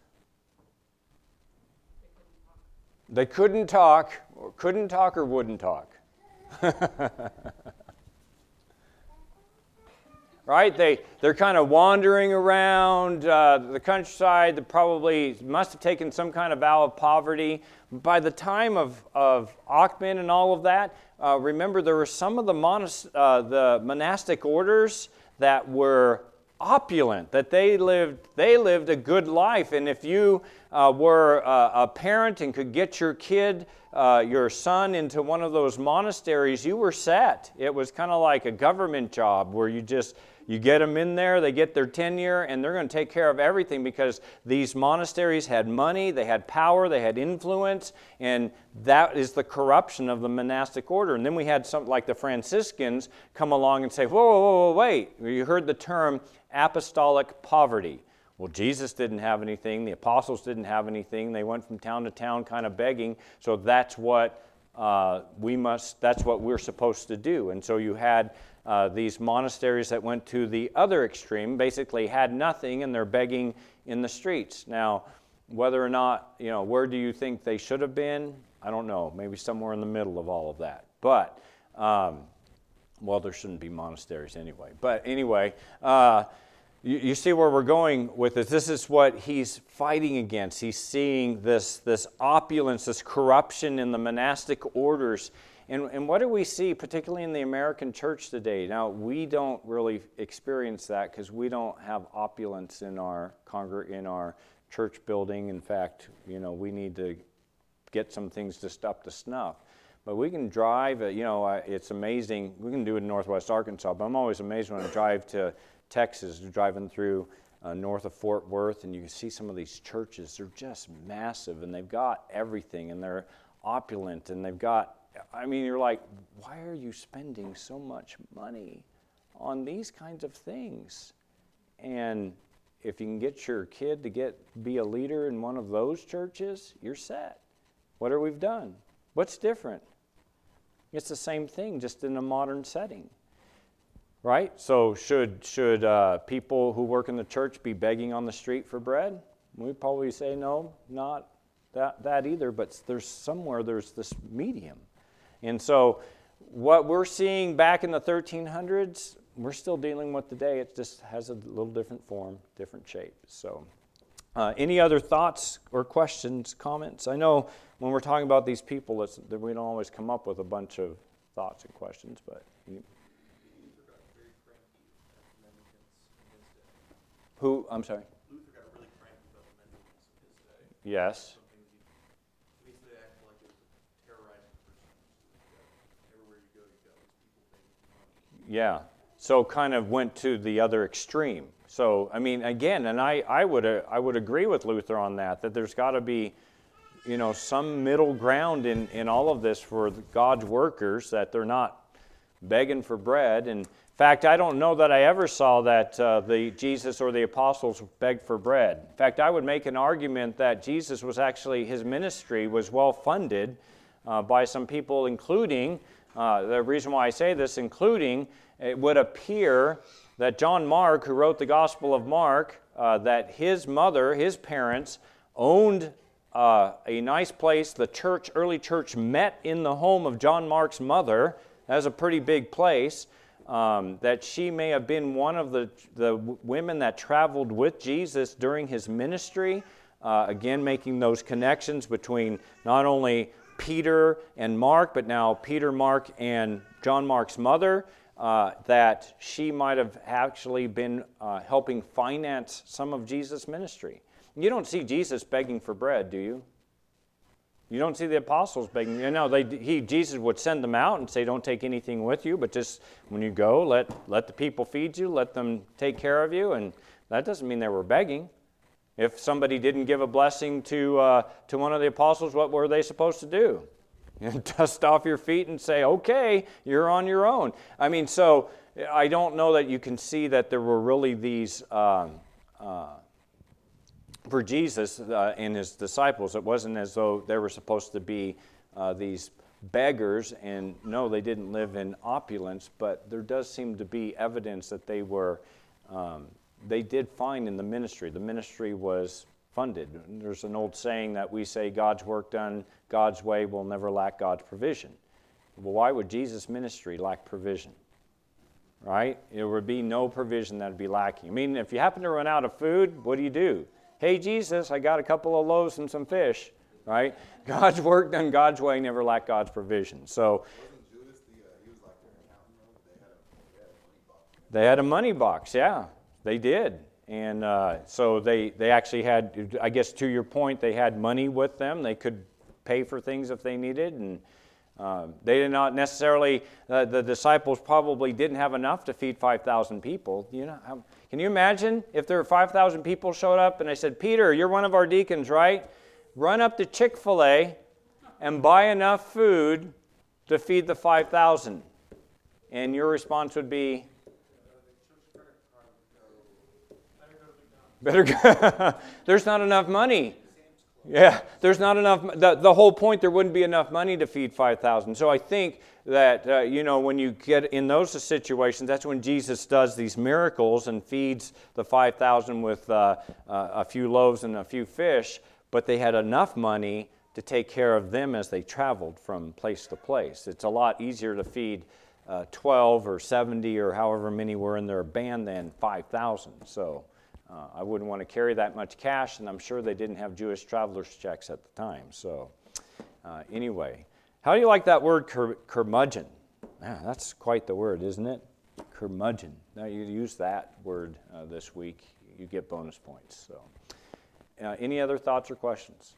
They couldn't talk, or couldn't talk or wouldn't talk. Right? They, they're kind of wandering around uh, the countryside. They probably must have taken some kind of vow of poverty. By the time of, of Ockman and all of that, uh, remember there were some of the, monas- uh, the monastic orders that were opulent, that they lived they lived a good life. And if you uh, were uh, a parent and could get your kid, uh, your son, into one of those monasteries, you were set. It was kind of like a government job where you just you get them in there, they get their tenure, and they're going to take care of everything because these monasteries had money, they had power, they had influence, and that is the corruption of the monastic order. And then we had something like the Franciscans come along and say, whoa, whoa, whoa, wait, you heard the term apostolic poverty. Well, Jesus didn't have anything, the apostles didn't have anything, they went from town to town kind of begging, so that's what uh, we must, that's what we're supposed to do. And so you had Uh, these monasteries that went to the other extreme, basically had nothing and they're begging in the streets. Now, whether or not, you know, where do you think they should have been? I don't know. Maybe somewhere in the middle of all of that. But, um, well, there shouldn't be monasteries anyway. But anyway, uh, you, you see where we're going with this. This is what he's fighting against. He's seeing this, this opulence, this corruption in the monastic orders. And, and what do we see, particularly in the American church today? Now, we don't really experience that because we don't have opulence in our congr- in our church building. In fact, you know, we need to get some things just up to snuff. But we can drive, uh, you know, uh, it's amazing. We can do it in Northwest Arkansas, but I'm always amazed when I drive to Texas, driving through uh, north of Fort Worth, and you can see some of these churches. They're just massive, and they've got everything, and they're opulent, and they've got I mean, you're like, why are you spending so much money on these kinds of things? And if you can get your kid to get be a leader in one of those churches, you're set. What are we done? What's different? It's the same thing, just in a modern setting, right? So should should uh, people who work in the church be begging on the street for bread? We'd probably say no, not that that either. But there's somewhere there's this medium. And so what we're seeing back in the thirteen hundreds, we're still dealing with today. It just has a little different form, different shape. So uh, any other thoughts or questions, comments? I know when we're talking about these people, it's, that we don't always come up with a bunch of thoughts and questions. But you, who, I'm sorry? Luther Yes. Some things you, basically they act like it was a terrorizing person. Everywhere you go, you got these people begging for money. Yeah. So kind of went to the other extreme. So, I mean, again, and I, I would uh, I would agree with Luther on that, that there's got to be, you know, some middle ground in, in all of this for God's workers, that they're not begging for bread. And in fact, I don't know that I ever saw that uh, the Jesus or the apostles begged for bread. In fact, I would make an argument that Jesus was actually, his ministry was well funded uh, by some people, including, uh, the reason why I say this, including, it would appear that John Mark, who wrote the Gospel of Mark, uh, that his mother, his parents, owned uh, a nice place. The church, early church, met in the home of John Mark's mother. That was a pretty big place. Um, that she may have been one of the, the women that traveled with Jesus during his ministry. Uh, again, making those connections between not only Peter and Mark, but now Peter, Mark, and John Mark's mother. Uh, that she might have actually been uh, helping finance some of Jesus' ministry. You don't see Jesus begging for bread, do you? You don't see the apostles begging. You know, they, he, Jesus would send them out and say, don't take anything with you, but just when you go, let, let the people feed you, let them take care of you, and that doesn't mean they were begging. If somebody didn't give a blessing to, uh, to one of the apostles, what were they supposed to do? And dust off your feet and say, okay, you're on your own. I mean, so I don't know that you can see that there were really these, um, uh, for Jesus uh, and his disciples, it wasn't as though they were supposed to be uh, these beggars, and no, they didn't live in opulence, but there does seem to be evidence that they were, um, they did find in the ministry. The ministry was funded. There's an old saying that we say, God's work done God's way will never lack God's provision. Well, why would Jesus' ministry lack provision? Right? There would be no provision that would be lacking. I mean, if you happen to run out of food, what do you do? Hey, Jesus, I got a couple of loaves and some fish. Right? God's work done God's way never lack God's provision. So, Wasn't Judas the, uh, he was like their accountant, though? They had a, they had a money box. they had a money box, yeah. They did. And uh, so they, they actually had, I guess to your point, they had money with them. They could pay for things if they needed. And uh, they did not necessarily, uh, the disciples probably didn't have enough to feed five thousand people. You know, how, can you imagine if there were five thousand people showed up and they said, Peter, you're one of our deacons, right? Run up to Chick-fil-A and buy enough food to feed the five thousand. And your response would be, better go. There's not enough money. Yeah, there's not enough. The, the whole point, there wouldn't be enough money to feed five thousand. So I think that, uh, you know, when you get in those situations, that's when Jesus does these miracles and feeds the five thousand with uh, uh, a few loaves and a few fish, but they had enough money to take care of them as they traveled from place to place. It's a lot easier to feed uh, twelve or seventy or however many were in their band than five thousand. So Uh, I wouldn't want to carry that much cash, and I'm sure they didn't have Jewish traveler's checks at the time. So uh, anyway, how do you like that word cur- curmudgeon? Man, that's quite the word, isn't it? Curmudgeon. Now you use that word uh, this week, you get bonus points. So, uh, any other thoughts or questions?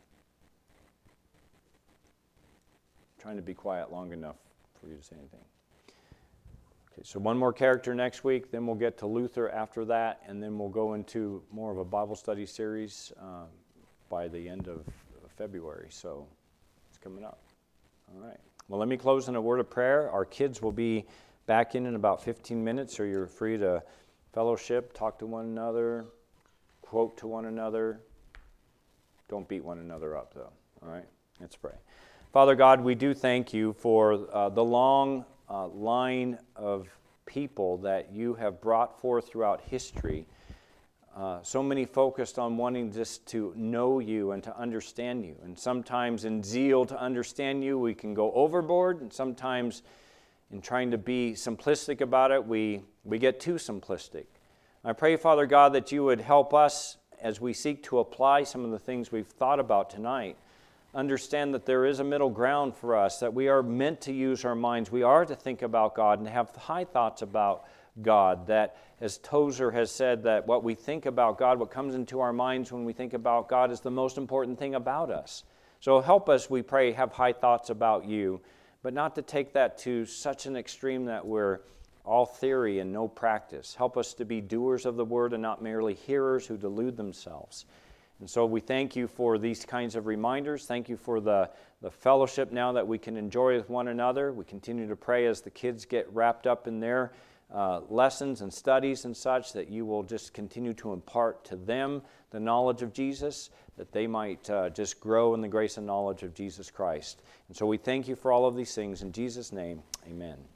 I'm trying to be quiet long enough for you to say anything. Okay, so one more character next week, then we'll get to Luther after that, and then we'll go into more of a Bible study series uh, by the end of February. So it's coming up. All right. Well, let me close in a word of prayer. Our kids will be back in in about fifteen minutes, so you're free to fellowship, talk to one another, quote to one another. Don't beat one another up, though. All right? Let's pray. Father God, we do thank you for uh, the long Uh, line of people that you have brought forth throughout history. Uh, so many focused on wanting just to know you and to understand you. And sometimes in zeal to understand you, we can go overboard. And sometimes in trying to be simplistic about it, we, we get too simplistic. I pray, Father God, that you would help us as we seek to apply some of the things we've thought about tonight. Understand that there is a middle ground for us, that we are meant to use our minds. We are to think about God and have high thoughts about God, that as Tozer has said, that what we think about God, what comes into our minds when we think about God is the most important thing about us. So help us, we pray, have high thoughts about you, but not to take that to such an extreme that we're all theory and no practice. Help us to be doers of the word and not merely hearers who delude themselves. And so we thank you for these kinds of reminders. Thank you for the, the fellowship now that we can enjoy with one another. We continue to pray as the kids get wrapped up in their uh, lessons and studies and such, that you will just continue to impart to them the knowledge of Jesus, that they might uh, just grow in the grace and knowledge of Jesus Christ. And so we thank you for all of these things. In Jesus' name, amen.